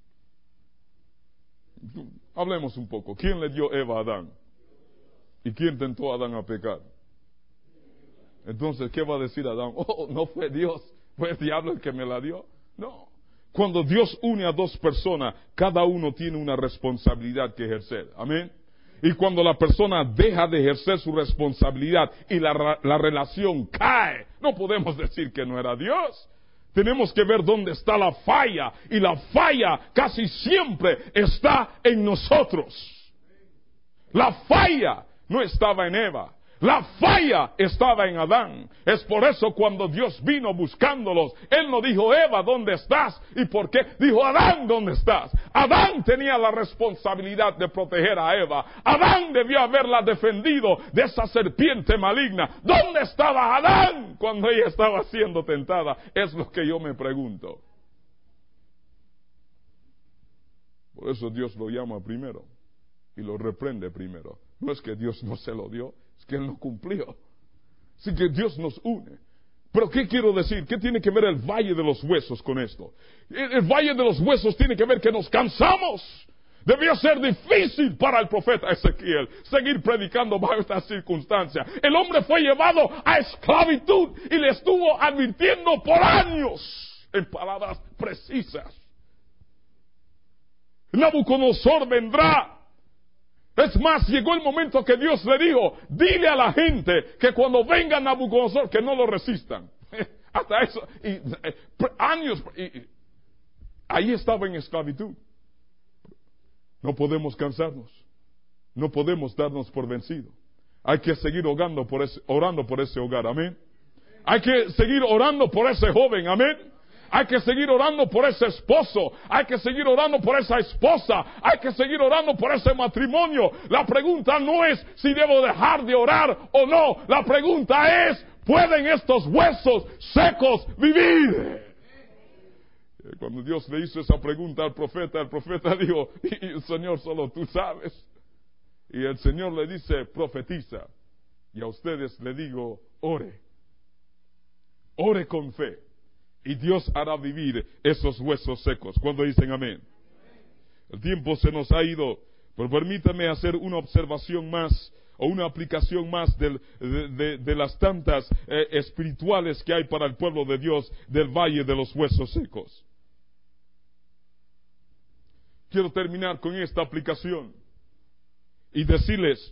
Hablemos un poco. ¿Quién le dio Eva a Adán? ¿Y quién tentó a Adán a pecar? Entonces, ¿qué va a decir Adán? No fue Dios, fue el diablo el que me la dio. No. Cuando Dios une a dos personas, cada uno tiene una responsabilidad que ejercer. Amén. Y cuando la persona deja de ejercer su responsabilidad y la relación cae, no podemos decir que no era Dios. Tenemos que ver dónde está la falla. Y la falla casi siempre está en nosotros. La falla no estaba en Eva. La falla estaba en Adán. Es por eso cuando Dios vino buscándolos, Él no dijo, Eva, ¿dónde estás? ¿Y por qué? Dijo, Adán, ¿dónde estás? Adán tenía la responsabilidad de proteger a Eva. Adán debió haberla defendido de esa serpiente maligna. ¿Dónde estaba Adán cuando ella estaba siendo tentada? Es lo que yo me pregunto. Por eso Dios lo llama primero y lo reprende primero. No es que Dios no se lo dio, es que Él no cumplió. Así que Dios nos une. Pero ¿qué quiero decir? ¿Qué tiene que ver el valle de los huesos con esto? El valle de los huesos tiene que ver que nos cansamos. Debía ser difícil para el profeta Ezequiel seguir predicando bajo estas circunstancias. El hombre fue llevado a esclavitud y le estuvo advirtiendo por años en palabras precisas. Nabucodonosor vendrá. Es más, llegó el momento que Dios le dijo, dile a la gente que cuando venga Nabucodonosor que no lo resistan. Hasta eso, años, ahí estaba en esclavitud. No podemos cansarnos, no podemos darnos por vencido. Hay que seguir orando por ese hogar, amén. Hay que seguir orando por ese joven, amén. Hay que seguir orando por ese esposo. Hay que seguir orando por esa esposa. Hay que seguir orando por ese matrimonio. La pregunta no es si debo dejar de orar o no. La pregunta es, ¿pueden estos huesos secos vivir? Cuando Dios le hizo esa pregunta al profeta, el profeta dijo, Señor, solo tú sabes. Y el Señor le dice, profetiza. Y a ustedes le digo, ore. Ore con fe. Y Dios hará vivir esos huesos secos. ¿Cuándo dicen amén? El tiempo se nos ha ido, pero permítame hacer una observación más o una aplicación más de las tantas espirituales que hay para el pueblo de Dios del valle de los huesos secos. Quiero terminar con esta aplicación y decirles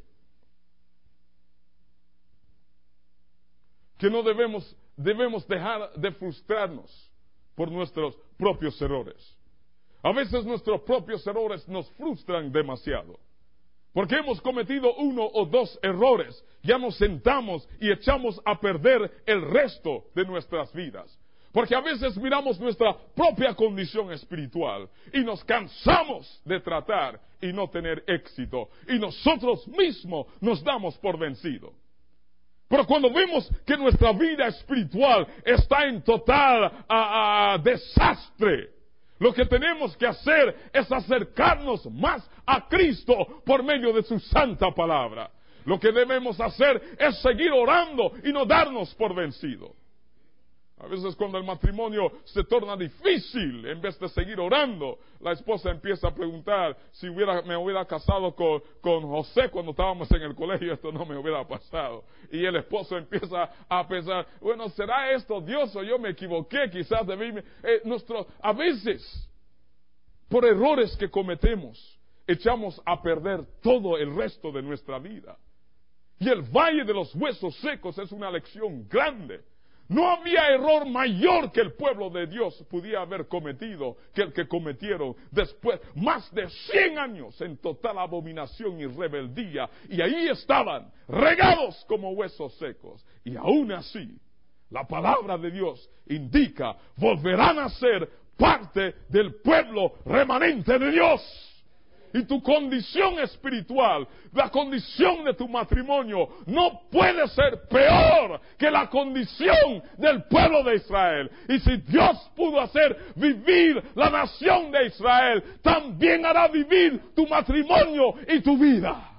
que no debemos dejar de frustrarnos por nuestros propios errores. A veces nuestros propios errores nos frustran demasiado. Porque hemos cometido 1 o 2 errores, ya nos sentamos y echamos a perder el resto de nuestras vidas. Porque a veces miramos nuestra propia condición espiritual y nos cansamos de tratar y no tener éxito. Y nosotros mismos nos damos por vencido. Pero cuando vemos que nuestra vida espiritual está en total desastre, lo que tenemos que hacer es acercarnos más a Cristo por medio de su santa palabra. Lo que debemos hacer es seguir orando y no darnos por vencido. A veces cuando el matrimonio se torna difícil, en vez de seguir orando, la esposa empieza a preguntar si me hubiera casado con José cuando estábamos en el colegio, esto no me hubiera pasado. Y el esposo empieza a pensar, bueno, ¿será esto Dios o yo me equivoqué? Quizás debí... a veces, por errores que cometemos, echamos a perder todo el resto de nuestra vida. Y el valle de los huesos secos es una lección grande. No había error mayor que el pueblo de Dios pudiera haber cometido que el que cometieron después, más de 100 años en total abominación y rebeldía, y ahí estaban, regados como huesos secos, y aún así, la palabra de Dios indica, volverán a ser parte del pueblo remanente de Dios. Y tu condición espiritual, la condición de tu matrimonio, no puede ser peor que la condición del pueblo de Israel. Y si Dios pudo hacer vivir la nación de Israel, también hará vivir tu matrimonio y tu vida.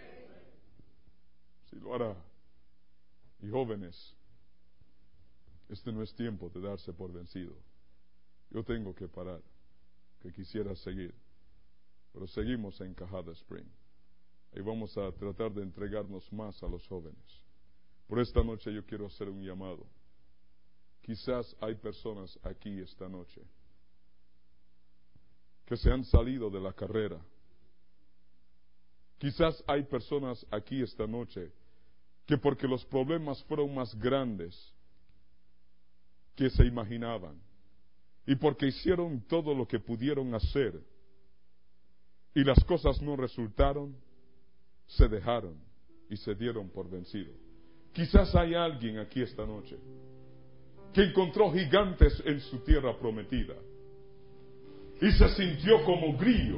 Sí lo hará. Y jóvenes, este no es tiempo de darse por vencido. Yo tengo que parar, que quisiera seguir. Pero seguimos en Cajada Spring. Y vamos a tratar de entregarnos más a los jóvenes. Por esta noche yo quiero hacer un llamado. Quizás hay personas aquí esta noche que se han salido de la carrera. Quizás hay personas aquí esta noche que porque los problemas fueron más grandes que se imaginaban y porque hicieron todo lo que pudieron hacer y las cosas no resultaron, se dejaron y se dieron por vencido. Quizás hay alguien aquí esta noche que encontró gigantes en su tierra prometida y se sintió como grillo,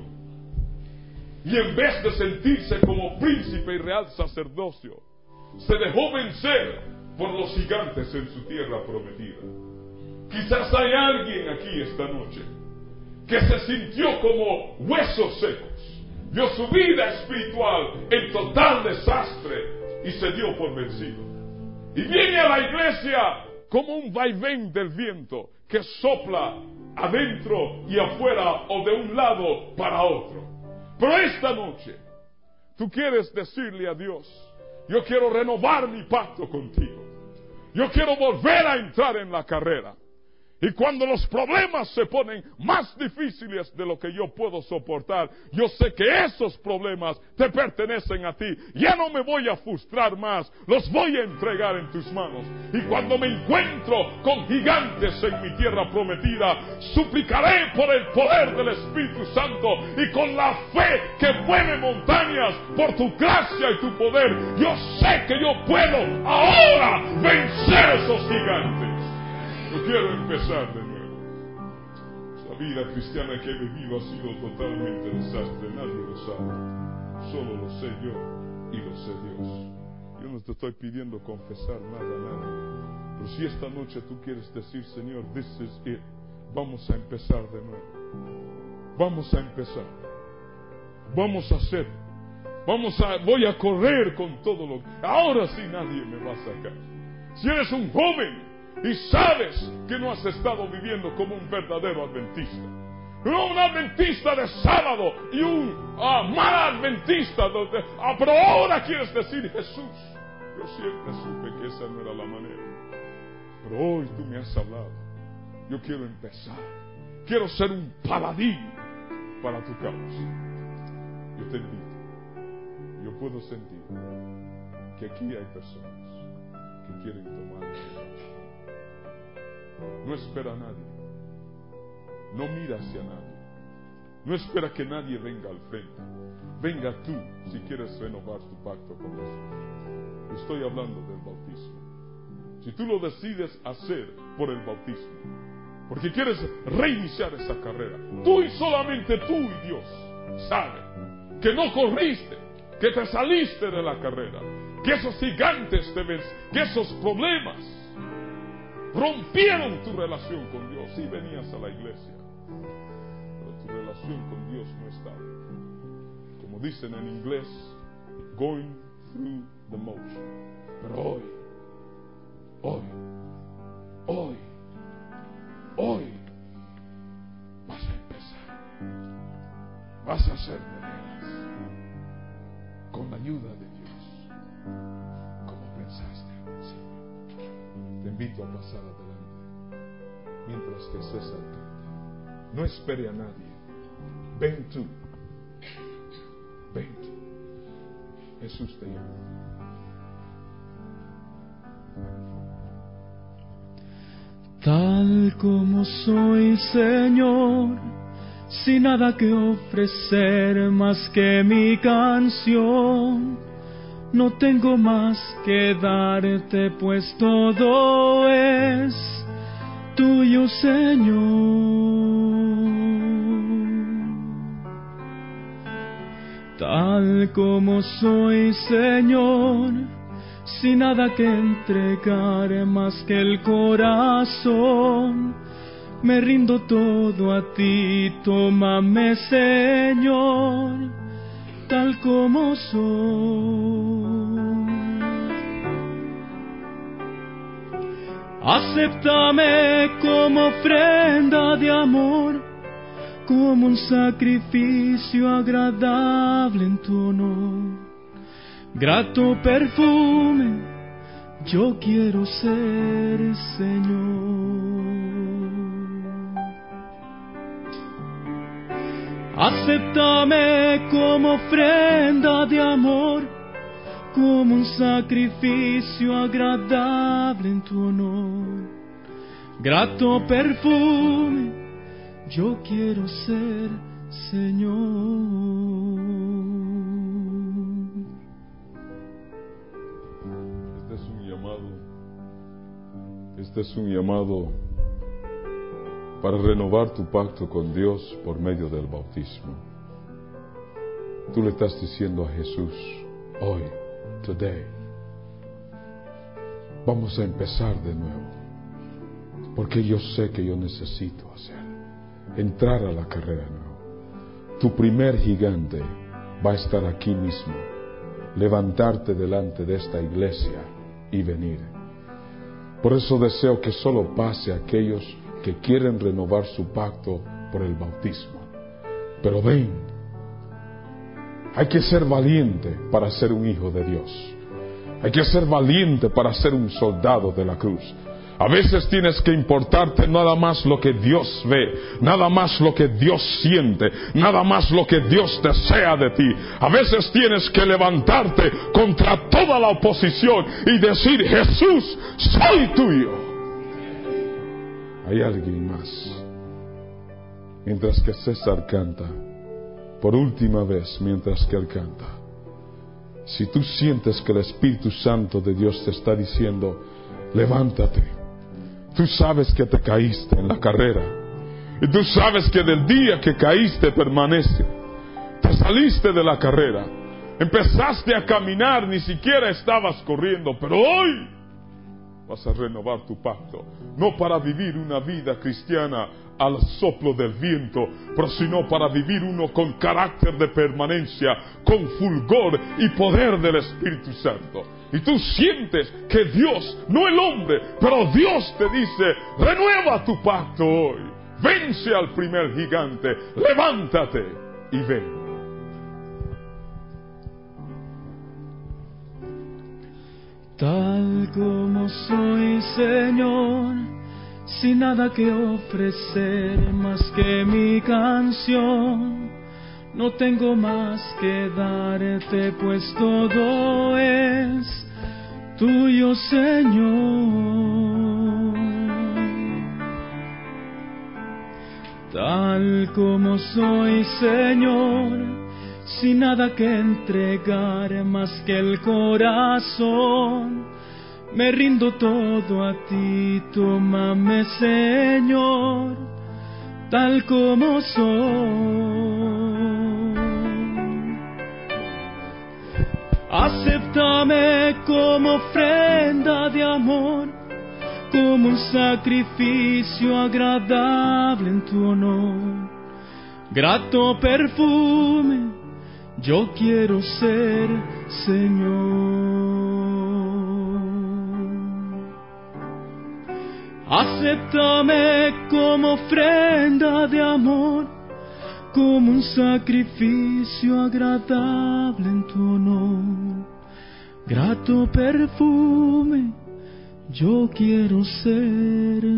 y en vez de sentirse como príncipe y real sacerdocio, se dejó vencer por los gigantes en su tierra prometida. Quizás hay alguien aquí esta noche que se sintió como huesos secos, vio su vida espiritual en total desastre y se dio por vencido. Y viene a la iglesia como un vaivén del viento que sopla adentro y afuera o de un lado para otro. Pero esta noche tú quieres decirle a Dios: yo quiero renovar mi pacto contigo, yo quiero volver a entrar en la carrera. Y cuando los problemas se ponen más difíciles de lo que yo puedo soportar, yo sé que esos problemas te pertenecen a ti. Ya no me voy a frustrar más, los voy a entregar en tus manos. Y cuando me encuentro con gigantes en mi tierra prometida, suplicaré por el poder del Espíritu Santo y con la fe que mueve montañas por tu gracia y tu poder. Yo sé que yo puedo ahora vencer esos gigantes. Yo quiero empezar de nuevo. La vida cristiana que he vivido ha sido totalmente desastre. Nadie lo sabe. Solo lo sé yo y lo sé Dios. Yo no te estoy pidiendo confesar nada a nadie. Pero si esta noche tú quieres decir: Señor, this is it, vamos a empezar de nuevo. Vamos a empezar. Vamos a hacer Voy a correr con todo lo que... Ahora sí nadie me va a sacar. Si eres un joven y sabes que no has estado viviendo como un verdadero adventista, no un adventista de sábado y un mal adventista, pero ahora quieres decir: Jesús, yo siempre supe que esa no era la manera, pero hoy tú me has hablado, yo quiero empezar, quiero ser un paladín para tu causa. Yo te invito. Yo puedo sentir que aquí hay personas que quieren tomar el negocio. No espera a nadie. No mira hacia nadie. No espera que nadie venga al frente. Venga tú si quieres renovar tu pacto con Jesús. Estoy hablando del bautismo. Si tú lo decides hacer por el bautismo, porque quieres reiniciar esa carrera, tú y solamente tú y Dios saben que no corriste, que te saliste de la carrera, que esos gigantes te ven, que esos problemas rompieron tu relación con Dios. Sí venías a la iglesia, pero tu relación con Dios no estaba, como dicen en inglés, going through the motion. Pero hoy vas a empezar, vas a ser de veras, con la ayuda de Dios, como pensaste al principio. Te invito a pasar adelante mientras que César canta. No espere a nadie. Ven tú. Jesús te llama. Tal como soy, Señor, sin nada que ofrecer más que mi canción, no tengo más que darte, pues todo es tuyo, Señor. Tal como soy, Señor, sin nada que entregar más que el corazón, me rindo todo a ti, tómame, Señor, tal como soy. Acéptame como ofrenda de amor, como un sacrificio agradable en tu honor. Grato perfume, yo quiero ser, Señor. Acéptame como ofrenda de amor, como un sacrificio agradable en tu honor. Grato perfume, yo quiero ser, Señor. Este es un llamado para renovar tu pacto con Dios por medio del bautismo. Tú le estás diciendo a Jesús: hoy, today, vamos a empezar de nuevo, porque yo sé que yo necesito entrar a la carrera nueva. Tu primer gigante va a estar aquí mismo, levantarte delante de esta iglesia y venir. Por eso deseo que solo pase a aquellos que quieren renovar su pacto por el bautismo. Pero ven, hay que ser valiente para ser un hijo de Dios. Hay que ser valiente para ser un soldado de la cruz. A veces tienes que importarte nada más lo que Dios ve, nada más lo que Dios siente, nada más lo que Dios desea de ti. A veces tienes que levantarte contra toda la oposición y decir: Jesús, soy tuyo. Hay alguien más. Mientras que César canta, por última vez mientras que él canta, si tú sientes que el Espíritu Santo de Dios te está diciendo: levántate. Tú sabes que te caíste en la carrera. Y tú sabes que del día que caíste permanece. Te saliste de la carrera. Empezaste a caminar, ni siquiera estabas corriendo. Pero hoy vas a renovar tu pacto. No para vivir una vida cristiana al soplo del viento, pero sino para vivir uno con carácter de permanencia, con fulgor y poder del Espíritu Santo. Y tú sientes que Dios, no el hombre, pero Dios te dice: renueva tu pacto hoy, vence al primer gigante, levántate y ven. Tal como soy, Señor, sin nada que ofrecer más que mi canción, no tengo más que darte, pues todo es tuyo, Señor. Tal como soy, Señor, sin nada que entregar más que el corazón, me rindo todo a ti, tómame, Señor, tal como soy. Acéptame como ofrenda de amor, como un sacrificio agradable en tu honor. Grato perfume yo quiero ser, Señor. Acéptame como ofrenda de amor, como un sacrificio agradable en tu honor. Grato perfume yo quiero ser,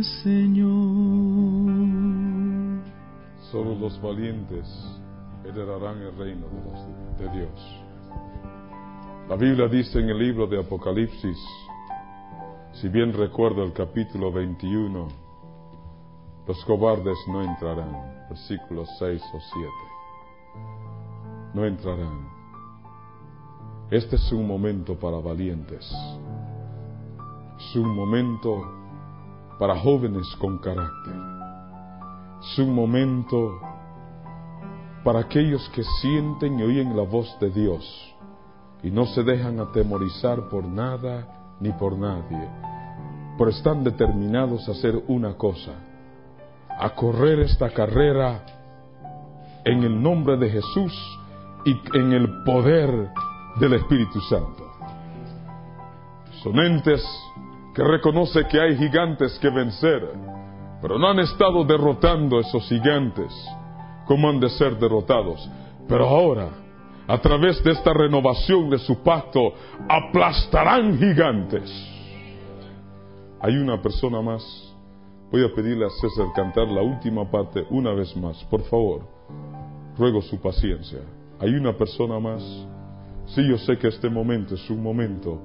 Señor. Solo los valientes heredarán el reino de Dios. La Biblia dice en el libro de Apocalipsis, si bien recuerdo el capítulo 21, los cobardes no entrarán, versículos 6 o 7. No entrarán. Este es un momento para valientes. Es un momento para jóvenes con carácter. Es un momento para aquellos que sienten y oyen la voz de Dios y no se dejan atemorizar por nada ni por nadie, pero están determinados a hacer una cosa: a correr esta carrera en el nombre de Jesús y en el poder del Espíritu Santo. Son entes que reconocen que hay gigantes que vencer, pero no han estado derrotando esos gigantes como han de ser derrotados. Pero ahora, a través de esta renovación de su pacto, aplastarán gigantes. Hay una persona más. Voy a pedirle a César cantar la última parte una vez más, por favor. Ruego su paciencia. Hay una persona más. Sí, yo sé que este momento es un momento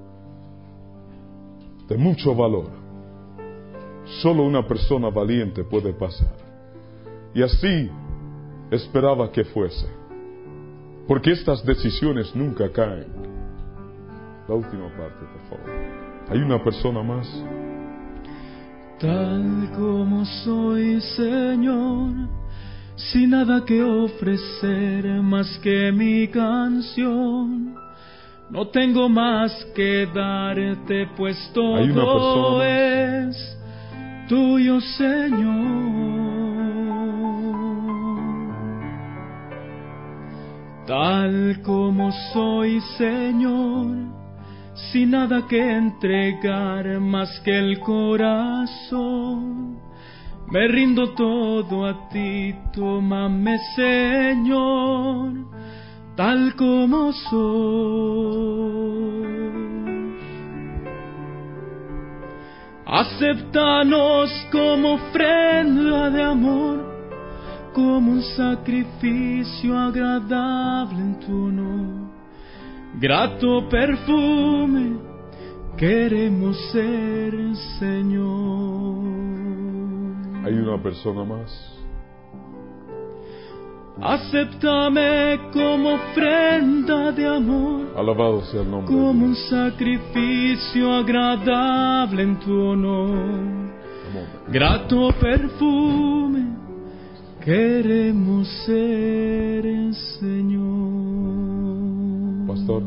de mucho valor. Solo una persona valiente puede pasar. Y así esperaba que fuese, porque estas decisiones nunca caen. La última parte, por favor. Hay una persona más. Tal como soy, Señor, sin nada que ofrecer más que mi canción, no tengo más que darte, pues todo es tuyo, Señor. Tal como soy, Señor, sin nada que entregar más que el corazón, me rindo todo a ti, tómame, Señor, tal como soy. Acéptanos como ofrenda de amor, como un sacrificio agradable en tu honor. Grato perfume queremos ser, Señor. Hay una persona más. Acéptame como ofrenda de amor, Alabado sea el nombre como de un Dios. sacrificio agradable en tu honor. Grato perfume queremos ser, Señor. Pastor,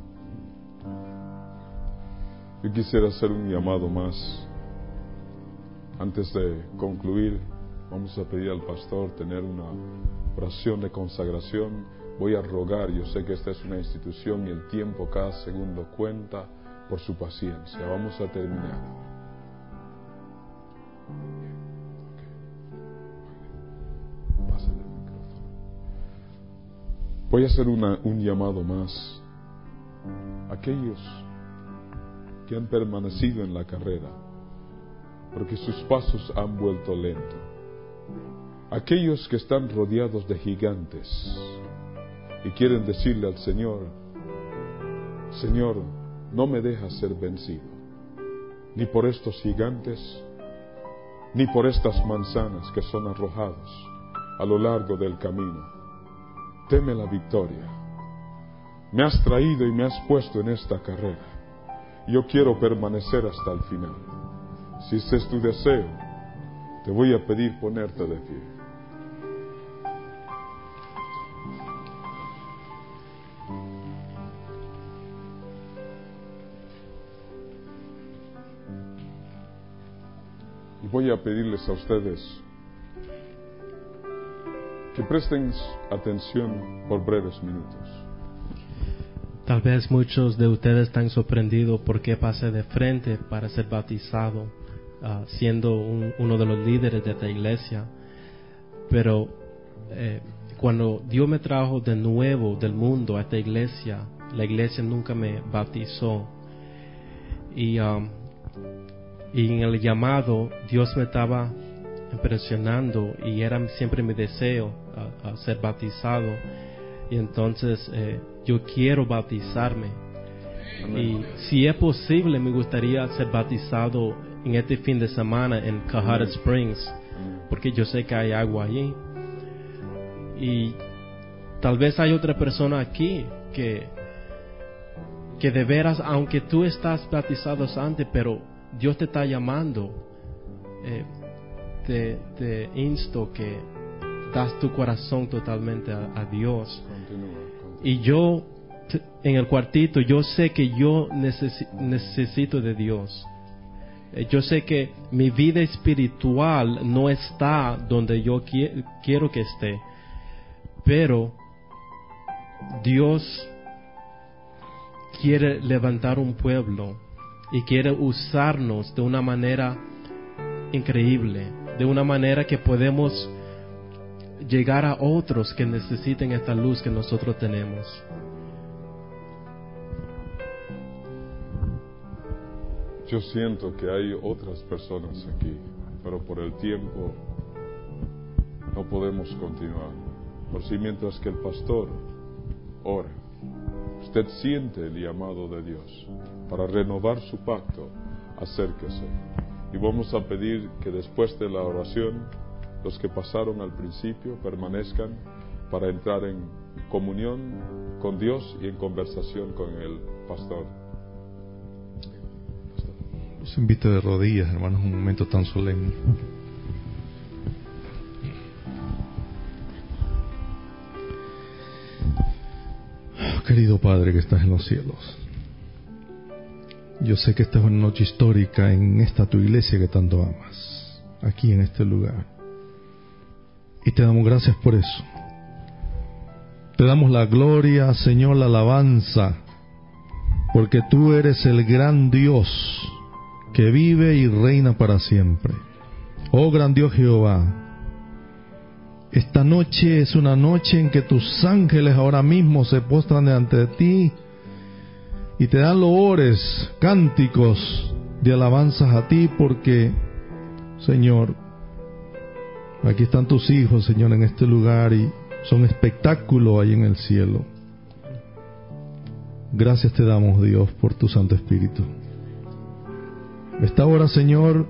yo quisiera hacer un llamado más Antes de concluir, vamos a pedir al pastor tener una oración de consagración. Voy a rogar, yo sé que esta es una institución y el tiempo cada segundo cuenta, por su paciencia. Vamos a terminar. Pásale el micrófono. Voy a hacer un llamado más. Aquellos que han permanecido en la carrera, porque sus pasos han vuelto lentos. Aquellos que están rodeados de gigantes y quieren decirle al Señor: Señor, no me dejas ser vencido, ni por estos gigantes, ni por estas manzanas que son arrojados a lo largo del camino. Deme la victoria. Me has traído y me has puesto en esta carrera. Yo quiero permanecer hasta el final. Si ese es tu deseo, te voy a pedir ponerte de pie. Y voy a pedirles a ustedes que presten atención por breves minutos. Tal vez muchos de ustedes están sorprendidos por qué pasé de frente para ser bautizado, siendo uno de los líderes de esta iglesia. Pero cuando Dios me trajo de nuevo del mundo a esta iglesia, la iglesia nunca me bautizó. Y en el llamado Dios me estaba impresionando y era siempre mi deseo a ser bautizado. Y entonces yo quiero bautizarme. Amén. Y si es posible, me gustaría ser bautizado en este fin de semana en Cohada Springs, porque yo sé que hay agua allí. Y tal vez hay otra persona aquí que de veras, aunque tú estás bautizado antes, pero Dios te está llamando, te insto que das tu corazón totalmente a Dios. Continúa. Y yo, en el cuartito, yo sé que yo necesito de Dios. Yo sé que mi vida espiritual no está donde yo quiero que esté, pero Dios quiere levantar un pueblo y quiere usarnos de una manera increíble, de una manera que podemos llegar a otros que necesiten esta luz que nosotros tenemos. Yo siento que hay otras personas aquí, pero por el tiempo no podemos continuar. Por si mientras que el pastor ora, usted siente el llamado de Dios para renovar su pacto, acérquese. Y vamos a pedir que después de la oración, los que pasaron al principio permanezcan para entrar en comunión con Dios y en conversación con el pastor. Los invito de rodillas, hermanos, un momento tan solemne. Querido Padre que estás en los cielos, yo sé que esta es una noche histórica en esta tu iglesia que tanto amas, aquí en este lugar. Y te damos gracias por eso. Te damos la gloria, Señor, la alabanza, porque tú eres el gran Dios que vive y reina para siempre. Oh gran Dios Jehová, esta noche es una noche en que tus ángeles ahora mismo se postran delante de ti y te dan loores, cánticos de alabanzas a ti, porque, Señor, aquí están tus hijos, Señor, en este lugar y son espectáculo ahí en el cielo. Gracias te damos, Dios, por tu Santo Espíritu. Esta hora, Señor,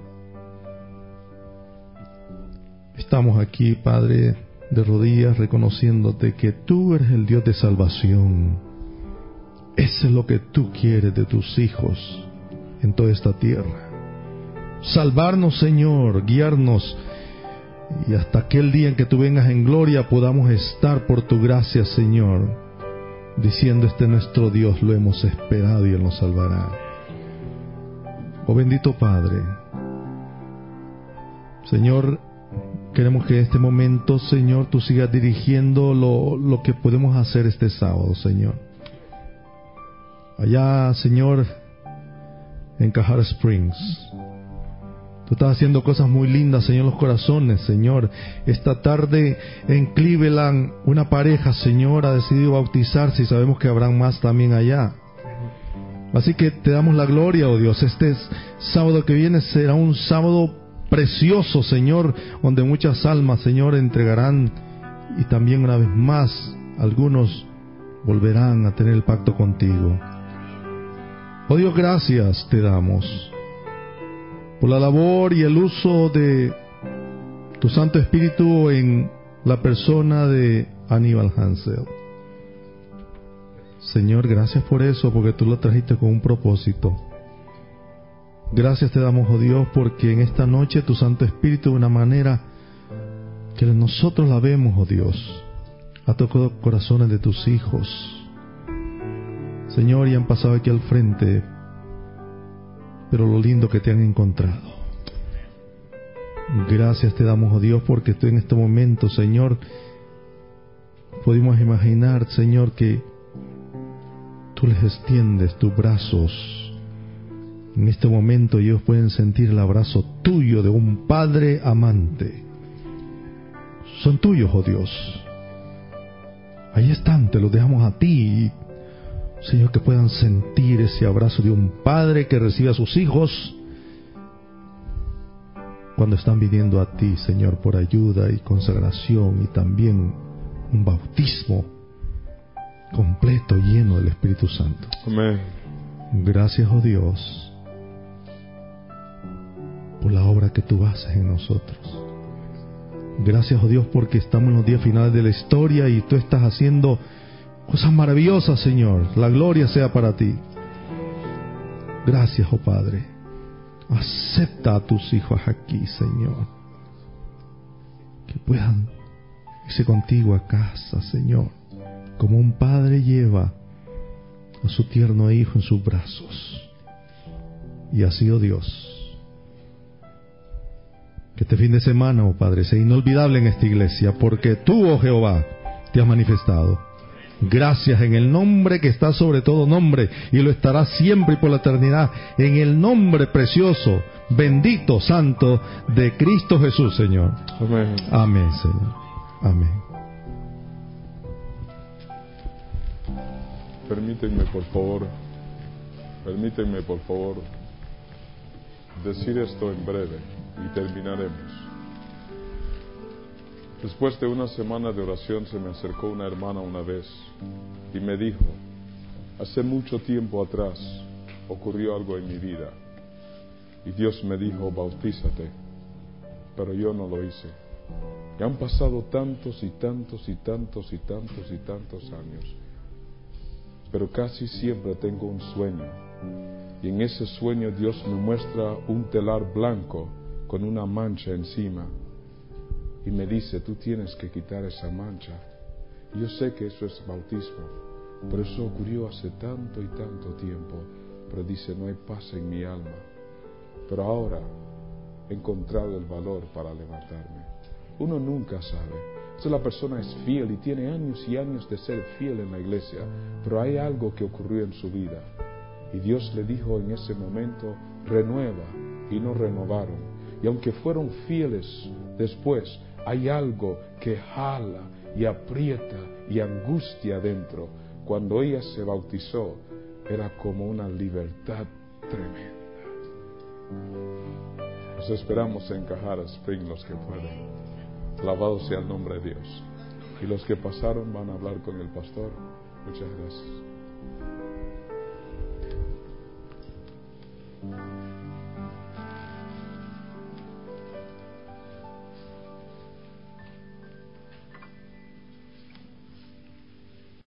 estamos aquí, Padre, de rodillas, reconociéndote que tú eres el Dios de salvación. Eso es lo que tú quieres de tus hijos en toda esta tierra. Salvarnos, Señor, guiarnos, y hasta aquel día en que tú vengas en gloria podamos estar por tu gracia, Señor, diciendo: este nuestro Dios lo hemos esperado y Él nos salvará. Oh bendito Padre, Señor, queremos que en este momento, Señor, tú sigas dirigiendo lo que podemos hacer este sábado, Señor. Allá, Señor, en Cajara Springs, tú estás haciendo cosas muy lindas, Señor, en los corazones, Señor. Esta tarde en Cleveland, una pareja, Señor, ha decidido bautizarse y sabemos que habrán más también allá. Así que te damos la gloria, oh Dios. Este sábado que viene será un sábado precioso, Señor, donde muchas almas, Señor, entregarán, y también una vez más algunos volverán a tener el pacto contigo. Oh Dios, gracias te damos por la labor y el uso de tu Santo Espíritu en la persona de Aníbal Hansel. Señor, gracias por eso, porque tú lo trajiste con un propósito. Gracias te damos, oh Dios, porque en esta noche tu Santo Espíritu, de una manera que nosotros la vemos, oh Dios, ha tocado corazones de tus hijos, Señor, y han pasado aquí al frente, pero lo lindo que te han encontrado. Gracias te damos, oh Dios, porque tú en este momento, Señor, pudimos imaginar, Señor, que tú les extiendes tus brazos. En este momento ellos pueden sentir el abrazo tuyo de un Padre amante. Son tuyos, oh Dios. Ahí están, te los dejamos a ti, Señor, que puedan sentir ese abrazo de un Padre que recibe a sus hijos cuando están viniendo a ti, Señor, por ayuda y consagración, y también un bautismo completo, lleno del Espíritu Santo. Amén. Gracias, oh Dios, por la obra que tú haces en nosotros. Gracias, oh Dios, porque estamos en los días finales de la historia y tú estás haciendo cosas maravillosas, Señor. La gloria sea para ti. Gracias, oh Padre. Acepta a tus hijos aquí, Señor, que puedan irse contigo a casa, Señor, como un padre lleva a su tierno hijo en sus brazos. Y así, oh Dios, que este fin de semana, oh Padre, sea inolvidable en esta iglesia, porque tú, oh Jehová, te has manifestado. Gracias en el nombre que está sobre todo nombre, y lo estará siempre y por la eternidad, en el nombre precioso, bendito, santo de Cristo Jesús, Señor. Amén. Amén, Señor. Amén. Permítanme por favor, decir esto en breve y terminaremos. Después de una semana de oración se me acercó una hermana una vez y me dijo: hace mucho tiempo atrás ocurrió algo en mi vida y Dios me dijo: bautízate, pero yo no lo hice. Y han pasado tantos y tantos y tantos y tantos y tantos años, pero casi siempre tengo un sueño, y en ese sueño Dios me muestra un telar blanco con una mancha encima y me dice: tú tienes que quitar esa mancha. Yo sé que eso es bautismo, pero eso ocurrió hace tanto y tanto tiempo. Pero dice: no hay paz en mi alma, pero ahora he encontrado el valor para levantarme. Uno nunca sabe. Si la persona es fiel y tiene años y años de ser fiel en la iglesia, pero hay algo que ocurrió en su vida y Dios le dijo en ese momento: renueva, y no renovaron. Y aunque fueron fieles después, hay algo que jala y aprieta y angustia dentro. Cuando ella se bautizó, era como una libertad tremenda. Nos esperamos en Cajara Springs, los que pueden. Alabado sea el nombre de Dios. Y los que pasaron van a hablar con el pastor. Muchas gracias.